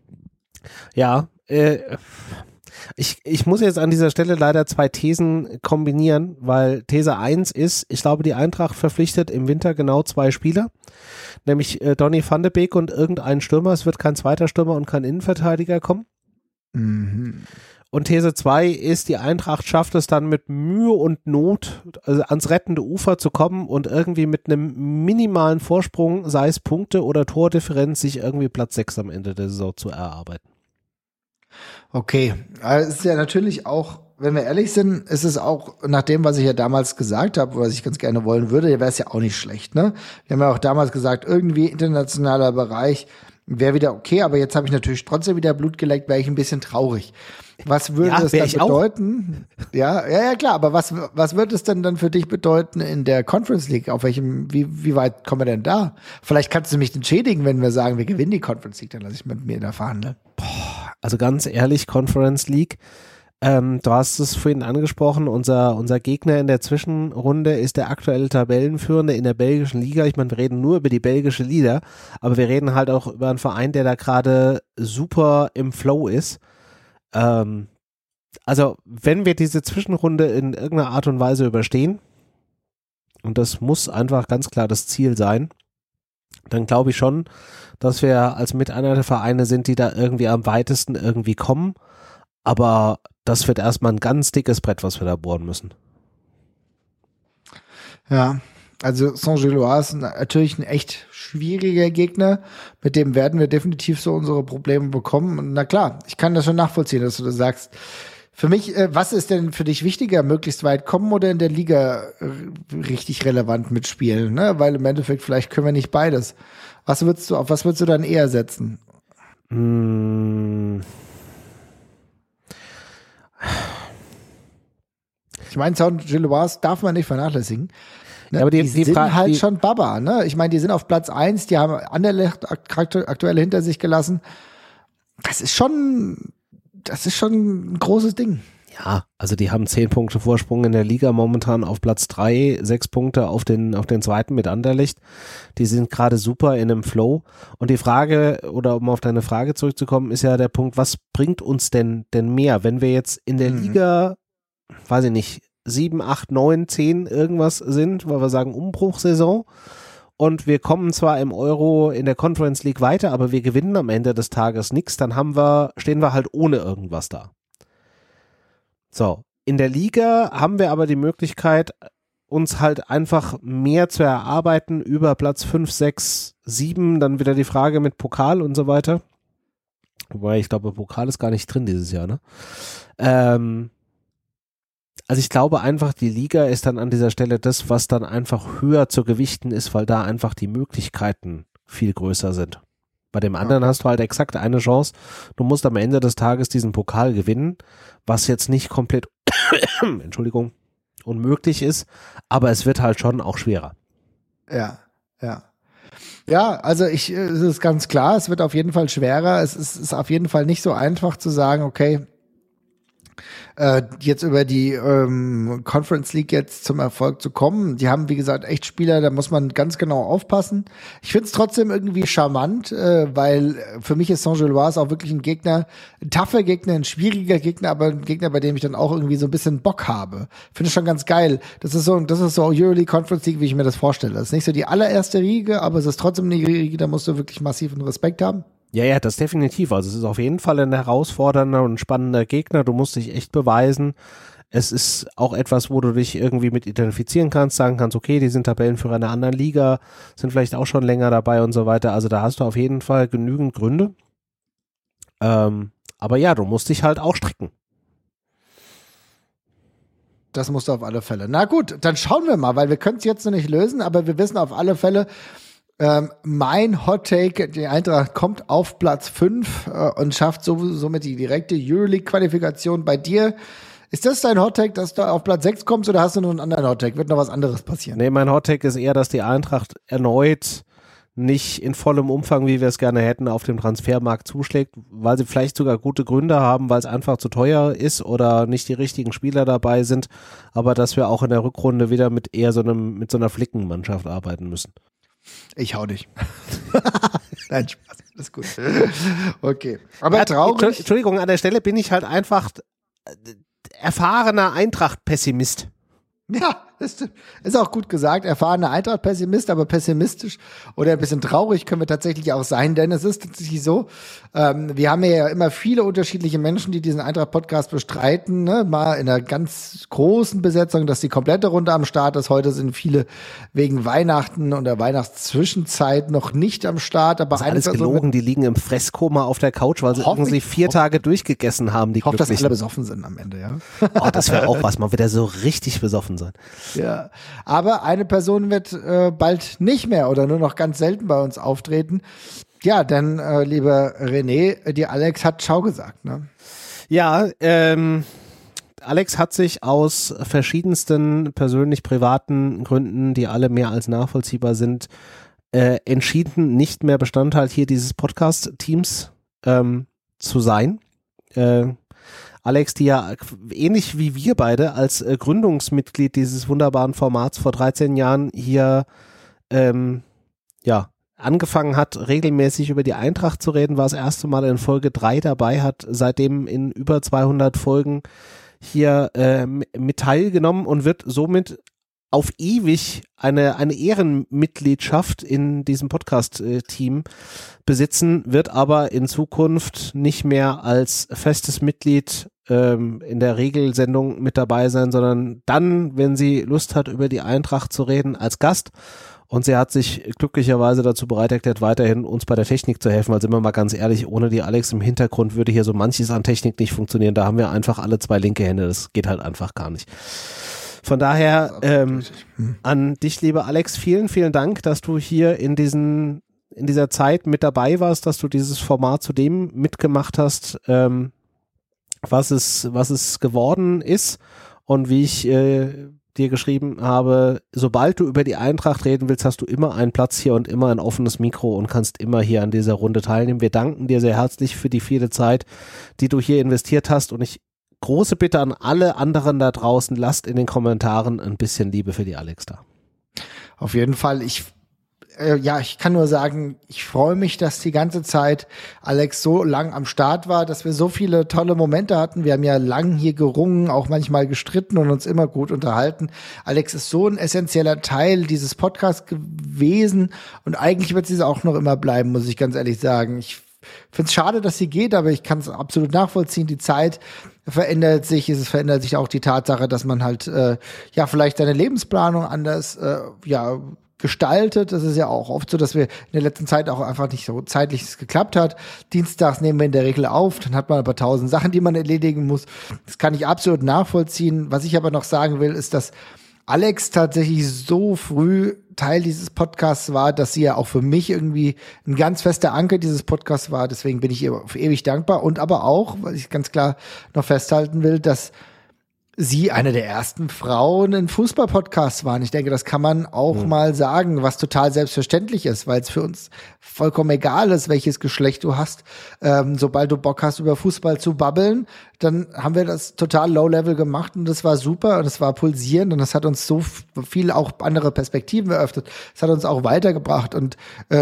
[SPEAKER 1] Ich muss jetzt an dieser Stelle leider zwei Thesen kombinieren, weil These 1 ist, ich glaube, die Eintracht verpflichtet im Winter genau 2 Spieler, nämlich Donny van de Beek und irgendeinen Stürmer. Es wird kein zweiter Stürmer und kein Innenverteidiger kommen.
[SPEAKER 2] Mhm.
[SPEAKER 1] Und These 2 ist, die Eintracht schafft es dann mit Mühe und Not ans rettende Ufer zu kommen und irgendwie mit einem minimalen Vorsprung, sei es Punkte oder Tordifferenz, sich irgendwie Platz 6 am Ende der Saison zu erarbeiten.
[SPEAKER 2] Okay, also es ist ja natürlich auch, wenn wir ehrlich sind, ist es auch nach dem, was ich ja damals gesagt habe, was ich ganz gerne wollen würde, wäre es ja auch nicht schlecht, ne? Wir haben ja auch damals gesagt, irgendwie internationaler Bereich wäre wieder okay, aber jetzt habe ich natürlich trotzdem wieder Blut geleckt, wäre ich ein bisschen traurig. Was würde es dann bedeuten? Ja, klar, aber was wird es denn dann für dich bedeuten in der Conference League? Auf wie weit kommen wir denn da? Vielleicht kannst du mich entschädigen, wenn wir sagen, wir gewinnen die Conference League, dann lasse ich mit mir da verhandeln.
[SPEAKER 1] Also ganz ehrlich, Conference League, du hast es vorhin angesprochen, unser Gegner in der Zwischenrunde ist der aktuelle Tabellenführende in der belgischen Liga. Ich meine, wir reden nur über die belgische Liga, aber wir reden halt auch über einen Verein, der da gerade super im Flow ist. Also wenn wir diese Zwischenrunde in irgendeiner Art und Weise überstehen, und das muss einfach ganz klar das Ziel sein, dann glaube ich schon, dass wir als mit einer der Vereine sind, die da irgendwie am weitesten irgendwie kommen. Aber das wird erstmal ein ganz dickes Brett, was wir da bohren müssen.
[SPEAKER 2] Ja, also Saint-Gilloise ist natürlich ein echt schwieriger Gegner. Mit dem werden wir definitiv so unsere Probleme bekommen. Und na klar, ich kann das schon nachvollziehen, dass du das sagst. Für mich, was ist denn für dich wichtiger, möglichst weit kommen oder in der Liga richtig relevant mitspielen? Ne? Weil im Endeffekt vielleicht können wir nicht beides. Auf was würdest du dann eher setzen? Ich meine, Saint-Gilloise darf man nicht vernachlässigen. Ne? Ja, aber die sind halt schon Baba, ne? Ich meine, die sind auf Platz 1, die haben Anderlecht aktuell hinter sich gelassen. Das ist schon ein großes Ding.
[SPEAKER 1] Ja, also die haben 10 Punkte Vorsprung in der Liga momentan auf Platz 3, 6 Punkte auf den zweiten mit Anderlecht. Die sind gerade super in einem Flow. Und die Frage, oder um auf deine Frage zurückzukommen, ist ja der Punkt, was bringt uns denn mehr, wenn wir jetzt in der Liga, weiß ich nicht, 7, 8, 9, 10 irgendwas sind, weil wir sagen Umbruchsaison. Und wir kommen zwar im Euro in der Conference League weiter, aber wir gewinnen am Ende des Tages nichts, dann stehen wir halt ohne irgendwas da. So, in der Liga haben wir aber die Möglichkeit, uns halt einfach mehr zu erarbeiten über Platz 5, 6, 7, dann wieder die Frage mit Pokal und so weiter. Wobei, ich glaube, Pokal ist gar nicht drin dieses Jahr, ne? Also ich glaube einfach, die Liga ist dann an dieser Stelle das, was dann einfach höher zu gewichten ist, weil da einfach die Möglichkeiten viel größer sind. Bei dem anderen hast du halt exakt eine Chance. Du musst am Ende des Tages diesen Pokal gewinnen, was jetzt nicht komplett, Entschuldigung, unmöglich ist, aber es wird halt schon auch schwerer.
[SPEAKER 2] Ja. Ja, also es ist ganz klar, es wird auf jeden Fall schwerer. Es ist auf jeden Fall nicht so einfach zu sagen, okay, jetzt über die Conference League jetzt zum Erfolg zu kommen. Die haben, wie gesagt, echt Spieler, da muss man ganz genau aufpassen. Ich finde es trotzdem irgendwie charmant, weil für mich ist Saint-Gilloise auch wirklich ein Gegner, ein tougher Gegner, ein schwieriger Gegner, aber ein Gegner, bei dem ich dann auch irgendwie so ein bisschen Bock habe. Finde ich schon ganz geil. Das ist so Euroleague Conference League, wie ich mir das vorstelle. Das ist nicht so die allererste Riege, aber es ist trotzdem eine Riege, da musst du wirklich massiven Respekt haben.
[SPEAKER 1] Ja, das definitiv. Also es ist auf jeden Fall ein herausfordernder und spannender Gegner. Du musst dich echt beweisen. Es ist auch etwas, wo du dich irgendwie mit identifizieren kannst, sagen kannst, okay, die sind Tabellenführer einer anderen Liga, sind vielleicht auch schon länger dabei und so weiter. Also da hast du auf jeden Fall genügend Gründe. Aber ja, du musst dich halt auch strecken.
[SPEAKER 2] Das musst du auf alle Fälle. Na gut, dann schauen wir mal, weil wir können es jetzt noch nicht lösen, aber wir wissen auf alle Fälle, mein Hot Take, die Eintracht kommt auf Platz 5 und schafft somit die direkte Euroleague-Qualifikation. Bei dir, ist das dein Hot Take, dass du auf Platz 6 kommst oder hast du noch einen anderen Hot Take? Wird noch was anderes passieren?
[SPEAKER 1] Nee, mein Hot Take ist eher, dass die Eintracht erneut nicht in vollem Umfang, wie wir es gerne hätten, auf dem Transfermarkt zuschlägt, weil sie vielleicht sogar gute Gründe haben, weil es einfach zu teuer ist oder nicht die richtigen Spieler dabei sind, aber dass wir auch in der Rückrunde wieder mit eher so einer Flickenmannschaft arbeiten müssen.
[SPEAKER 2] Ich hau dich. Nein, Spaß, das ist gut. Okay. Aber traurig.
[SPEAKER 1] Entschuldigung, an der Stelle bin ich halt einfach erfahrener Eintracht-Pessimist.
[SPEAKER 2] Ja, das ist auch gut gesagt. Erfahrener Eintracht-Pessimist, aber pessimistisch oder ein bisschen traurig können wir tatsächlich auch sein, denn es ist tatsächlich so, wir haben ja immer viele unterschiedliche Menschen, die diesen Eintracht-Podcast bestreiten, ne? Mal in einer ganz großen Besetzung, dass die komplette Runde am Start ist. Heute sind viele wegen Weihnachten und der Weihnachtszwischenzeit noch nicht am Start. Aber
[SPEAKER 1] das ist alles gelogen, die liegen im Fresskoma auf der Couch, weil sie irgendwie 4 Tage durchgegessen haben, die
[SPEAKER 2] ich hoffe, dass alle besoffen sind am Ende, ja.
[SPEAKER 1] Oh, das wäre auch was, mal wieder so richtig besoffen sein.
[SPEAKER 2] Ja, aber eine Person wird bald nicht mehr oder nur noch ganz selten bei uns auftreten. Ja, denn, lieber René, die Alex hat Ciao gesagt, ne?
[SPEAKER 1] Ja, Alex hat sich aus verschiedensten persönlich-privaten Gründen, die alle mehr als nachvollziehbar sind, entschieden, nicht mehr Bestandteil hier dieses Podcast-Teams zu sein. Alex, die ja ähnlich wie wir beide als Gründungsmitglied dieses wunderbaren Formats vor 13 Jahren hier angefangen hat, regelmäßig über die Eintracht zu reden, war das erste Mal in Folge 3 dabei, hat seitdem in über 200 Folgen hier mit teilgenommen und wird somit auf ewig eine Ehrenmitgliedschaft in diesem Podcast-Team besitzen, wird aber in Zukunft nicht mehr als festes Mitglied in der Regelsendung mit dabei sein, sondern dann, wenn sie Lust hat, über die Eintracht zu reden, als Gast. Und sie hat sich glücklicherweise dazu bereit erklärt, weiterhin uns bei der Technik zu helfen, weil sind wir mal ganz ehrlich, ohne die Alex im Hintergrund würde hier so manches an Technik nicht funktionieren. Da haben wir einfach alle 2 linke Hände, das geht halt einfach gar nicht. Von daher an dich, lieber Alex, vielen, vielen Dank, dass du hier in dieser Zeit mit dabei warst, dass du dieses Format zu dem mitgemacht hast, was es geworden ist. Und wie ich dir geschrieben habe, sobald du über die Eintracht reden willst, hast du immer einen Platz hier und immer ein offenes Mikro und kannst immer hier an dieser Runde teilnehmen. Wir danken dir sehr herzlich für die viele Zeit, die du hier investiert hast, und ich große Bitte an alle anderen da draußen, lasst in den Kommentaren ein bisschen Liebe für die Alex da.
[SPEAKER 2] Auf jeden Fall. Ich kann nur sagen, ich freue mich, dass die ganze Zeit Alex so lang am Start war, dass wir so viele tolle Momente hatten. Wir haben ja lang hier gerungen, auch manchmal gestritten und uns immer gut unterhalten. Alex ist so ein essentieller Teil dieses Podcasts gewesen und eigentlich wird sie auch noch immer bleiben, muss ich ganz ehrlich sagen. Ich finde es schade, dass sie geht, aber ich kann es absolut nachvollziehen. Die Zeit verändert sich. Es verändert sich auch die Tatsache, dass man halt vielleicht seine Lebensplanung anders gestaltet. Das ist ja auch oft so, dass wir in der letzten Zeit auch einfach nicht so zeitlich geklappt hat. Dienstags nehmen wir in der Regel auf, dann hat man aber 1000 Sachen, die man erledigen muss. Das kann ich absolut nachvollziehen. Was ich aber noch sagen will, ist, dass Alex tatsächlich so früh Teil dieses Podcasts war, dass sie ja auch für mich irgendwie ein ganz fester Anker dieses Podcasts war. Deswegen bin ich ihr auf ewig dankbar. Und aber auch, was ich ganz klar noch festhalten will, dass sie eine der ersten Frauen in Fußball-Podcasts waren. Ich denke, das kann man auch mal sagen, was total selbstverständlich ist, weil es für uns vollkommen egal ist, welches Geschlecht du hast. Sobald du Bock hast, über Fußball zu babbeln, dann haben wir das total low-level gemacht und das war super und das war pulsierend und das hat uns so viel auch andere Perspektiven eröffnet. Das hat uns auch weitergebracht und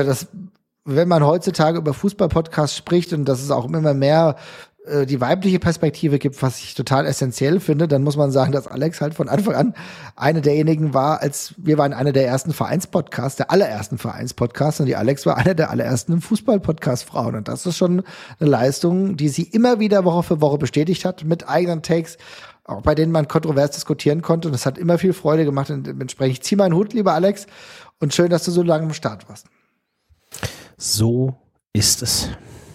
[SPEAKER 2] wenn man heutzutage über Fußball-Podcasts spricht und das ist auch immer mehr die weibliche Perspektive gibt, was ich total essentiell finde, dann muss man sagen, dass Alex halt von Anfang an eine derjenigen war, wir waren einer der ersten Vereinspodcasts, der allerersten Vereinspodcasts und die Alex war einer der allerersten Fußball-Podcast-Frauen und das ist schon eine Leistung, die sie immer wieder Woche für Woche bestätigt hat mit eigenen Takes, auch bei denen man kontrovers diskutieren konnte und das hat immer viel Freude gemacht und dementsprechend ich ziehe meinen Hut, lieber Alex, und schön, dass du so lange am Start warst.
[SPEAKER 1] So ist es.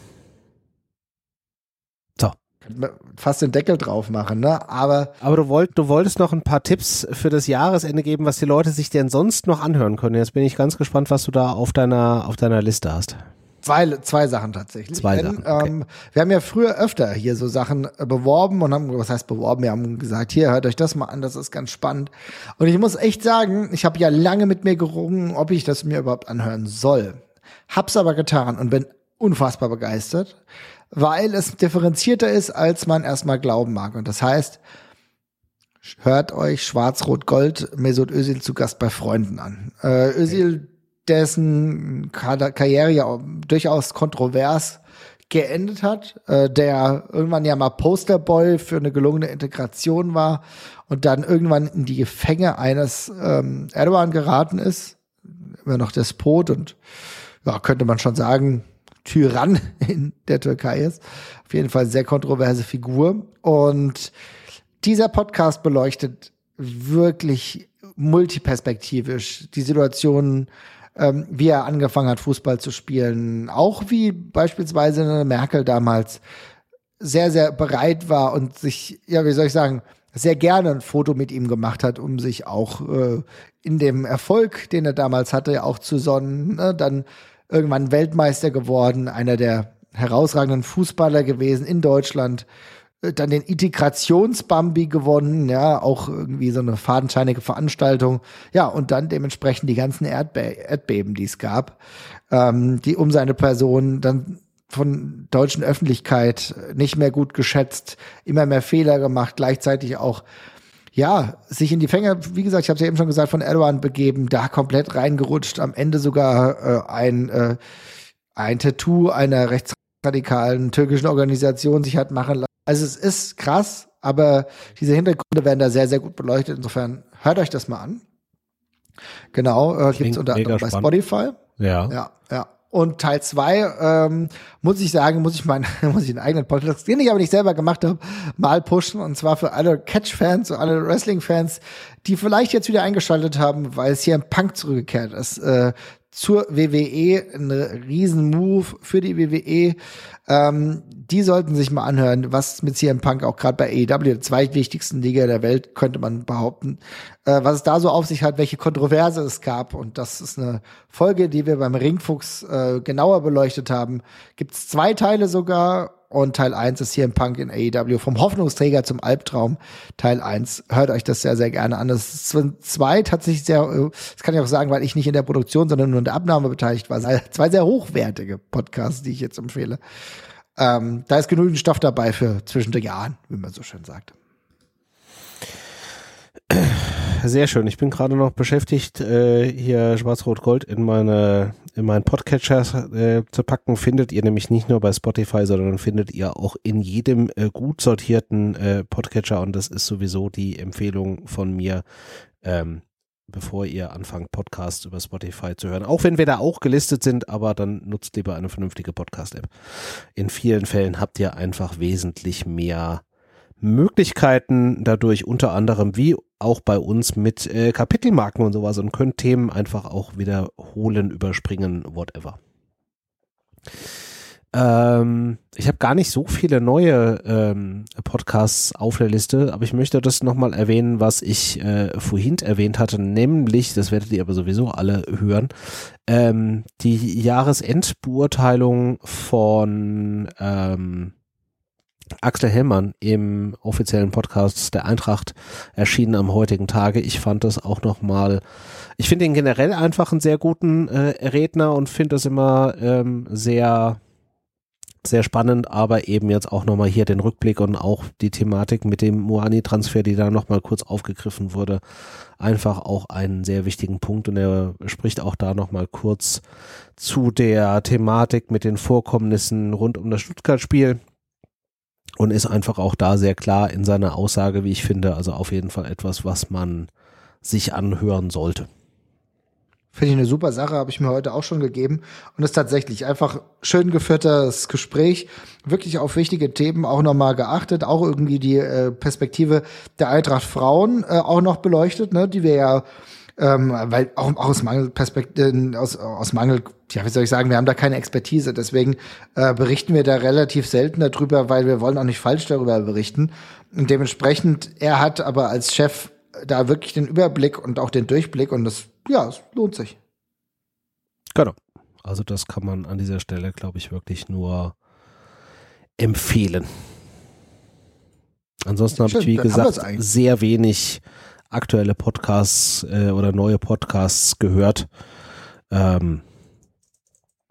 [SPEAKER 2] Fast den Deckel drauf machen, ne? Aber
[SPEAKER 1] du wolltest noch ein paar Tipps für das Jahresende geben, was die Leute sich denn sonst noch anhören können. Jetzt bin ich ganz gespannt, was du da auf deiner Liste hast.
[SPEAKER 2] Zwei Sachen tatsächlich.
[SPEAKER 1] Sachen, okay.
[SPEAKER 2] Wir haben ja früher öfter hier so Sachen beworben und haben, was heißt beworben? Wir haben gesagt, hier, hört euch das mal an, das ist ganz spannend. Und ich muss echt sagen, ich habe ja lange mit mir gerungen, ob ich das mir überhaupt anhören soll. hab's aber getan und bin unfassbar begeistert, weil es differenzierter ist, als man erstmal glauben mag. Und das heißt, hört euch Schwarz-Rot-Gold Mesut Özil zu Gast bei Freunden an. Özil, dessen Karriere ja durchaus kontrovers geendet hat, der irgendwann ja mal Posterboy für eine gelungene Integration war und dann irgendwann in die Gefänge eines Erdogan geraten ist, immer noch Despot und ja, könnte man schon sagen, Tyrann in der Türkei ist. Auf jeden Fall sehr kontroverse Figur. Und dieser Podcast beleuchtet wirklich multiperspektivisch die Situation, wie er angefangen hat, Fußball zu spielen. Auch wie beispielsweise Merkel damals sehr, sehr bereit war und sich, ja, wie soll ich sagen, sehr gerne ein Foto mit ihm gemacht hat, um sich auch in dem Erfolg, den er damals hatte, auch zu sonnen. Ne? Dann irgendwann Weltmeister geworden, einer der herausragenden Fußballer gewesen in Deutschland. Dann den Integrationsbambi gewonnen, ja, auch irgendwie so eine fadenscheinige Veranstaltung. Ja, und dann dementsprechend die ganzen Erdbeben, die es gab, die um seine Person dann von deutschen Öffentlichkeit nicht mehr gut geschätzt, immer mehr Fehler gemacht, gleichzeitig auch, ja, sich in die Fänge, wie gesagt, ich habe es ja eben schon gesagt, von Erdogan begeben, da komplett reingerutscht, am Ende sogar ein Tattoo einer rechtsradikalen türkischen Organisation sich hat machen lassen. Also es ist krass, aber diese Hintergründe werden da sehr, sehr gut beleuchtet. Insofern hört euch das mal an. Genau, gibt es unter anderem bei Spotify.
[SPEAKER 1] Ja.
[SPEAKER 2] Ja. Und Teil 2, muss ich sagen, muss ich einen eigenen Podcast, den ich aber nicht selber gemacht habe, mal pushen. Und zwar für alle Catch-Fans und alle Wrestling-Fans, die vielleicht jetzt wieder eingeschaltet haben, weil es hier ein Punk zurückgekehrt ist. Zur WWE, ein Riesen-Move für die WWE. Die sollten sich mal anhören, was mit CM Punk auch gerade bei AEW, der zweitwichtigsten Liga der Welt, könnte man behaupten, was es da so auf sich hat, welche Kontroverse es gab. Und das ist eine Folge, die wir beim Ringfuchs genauer beleuchtet haben. Gibt's 2 Teile sogar. Und Teil 1 ist CM Punk in AEW, vom Hoffnungsträger zum Albtraum. Teil 1, hört euch das sehr, sehr gerne an. Das ist 2 tatsächlich sehr, das kann ich auch sagen, weil ich nicht in der Produktion, sondern nur in der Abnahme beteiligt war. 2 sehr hochwertige Podcasts, die ich jetzt empfehle. Da ist genügend Stoff dabei für zwischen den Jahren, wie man so schön sagt.
[SPEAKER 1] Sehr schön. Ich bin gerade noch beschäftigt, hier Schwarz-Rot-Gold in meinen Podcatcher zu packen. Findet ihr nämlich nicht nur bei Spotify, sondern findet ihr auch in jedem gut sortierten Podcatcher. Und das ist sowieso die Empfehlung von mir, bevor ihr anfangt, Podcasts über Spotify zu hören. Auch wenn wir da auch gelistet sind, aber dann nutzt lieber eine vernünftige Podcast-App. In vielen Fällen habt ihr einfach wesentlich mehr Möglichkeiten dadurch, unter anderem wie auch bei uns mit Kapitelmarken und sowas, und könnt Themen einfach auch wiederholen, überspringen, whatever. Ich habe gar nicht so viele neue Podcasts auf der Liste, aber ich möchte das nochmal erwähnen, was ich vorhin erwähnt hatte, nämlich, das werdet ihr aber sowieso alle hören, die Jahresendbeurteilung von Axel Hellmann im offiziellen Podcast der Eintracht, erschienen am heutigen Tage. Ich fand das auch nochmal, ich finde ihn generell einfach einen sehr guten Redner und finde das immer sehr, sehr spannend, aber eben jetzt auch nochmal hier den Rückblick und auch die Thematik mit dem Muani-Transfer, die da nochmal kurz aufgegriffen wurde, einfach auch einen sehr wichtigen Punkt, und er spricht auch da nochmal kurz zu der Thematik mit den Vorkommnissen rund um das Stuttgart-Spiel. Und ist einfach auch da sehr klar in seiner Aussage, wie ich finde. Also auf jeden Fall etwas, was man sich anhören sollte.
[SPEAKER 2] Finde ich eine super Sache, habe ich mir heute auch schon gegeben. Und ist tatsächlich einfach schön geführtes Gespräch, wirklich auf wichtige Themen auch nochmal geachtet, auch irgendwie die Perspektive der Eintracht Frauen auch noch beleuchtet, ne, die wir ja weil auch aus Mangelperspektiven, aus Mangel, ja, wie soll ich sagen, wir haben da keine Expertise, deswegen berichten wir da relativ selten darüber, weil wir wollen auch nicht falsch darüber berichten. Und dementsprechend, er hat aber als Chef da wirklich den Überblick und auch den Durchblick, und das, ja, es lohnt sich.
[SPEAKER 1] Genau. Also das kann man an dieser Stelle, glaube ich, wirklich nur empfehlen. Ansonsten habe ich, wie gesagt, sehr wenig aktuelle Podcasts oder neue Podcasts gehört.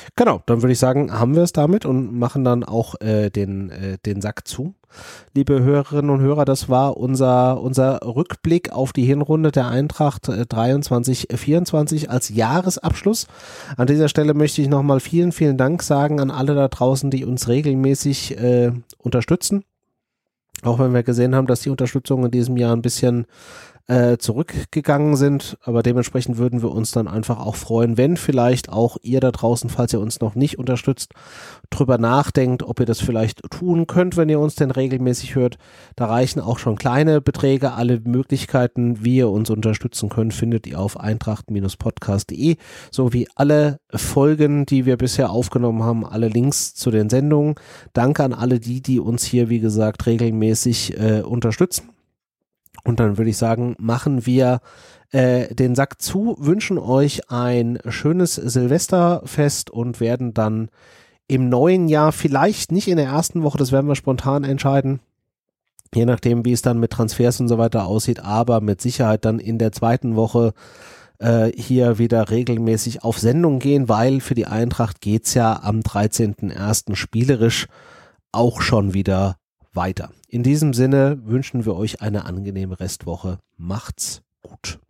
[SPEAKER 1] Genau, dann würde ich sagen, haben wir es damit und machen dann auch den Sack zu. Liebe Hörerinnen und Hörer, das war unser Rückblick auf die Hinrunde der Eintracht 23/24 als Jahresabschluss. An dieser Stelle möchte ich nochmal vielen, vielen Dank sagen an alle da draußen, die uns regelmäßig unterstützen. Auch wenn wir gesehen haben, dass die Unterstützung in diesem Jahr ein bisschen zurückgegangen sind, aber dementsprechend würden wir uns dann einfach auch freuen, wenn vielleicht auch ihr da draußen, falls ihr uns noch nicht unterstützt, drüber nachdenkt, ob ihr das vielleicht tun könnt, wenn ihr uns denn regelmäßig hört. Da reichen auch schon kleine Beträge. Alle Möglichkeiten, wie ihr uns unterstützen könnt, findet ihr auf eintracht-podcast.de, sowie alle Folgen, die wir bisher aufgenommen haben, alle Links zu den Sendungen. Danke an alle die uns hier, wie gesagt, regelmäßig unterstützen. Und dann würde ich sagen, machen wir den Sack zu, wünschen euch ein schönes Silvesterfest und werden dann im neuen Jahr, vielleicht nicht in der ersten Woche, das werden wir spontan entscheiden, je nachdem, wie es dann mit Transfers und so weiter aussieht, aber mit Sicherheit dann in der zweiten Woche hier wieder regelmäßig auf Sendung gehen, weil für die Eintracht geht's ja am 13.01. spielerisch auch schon wieder weiter. In diesem Sinne wünschen wir euch eine angenehme Restwoche. Macht's gut.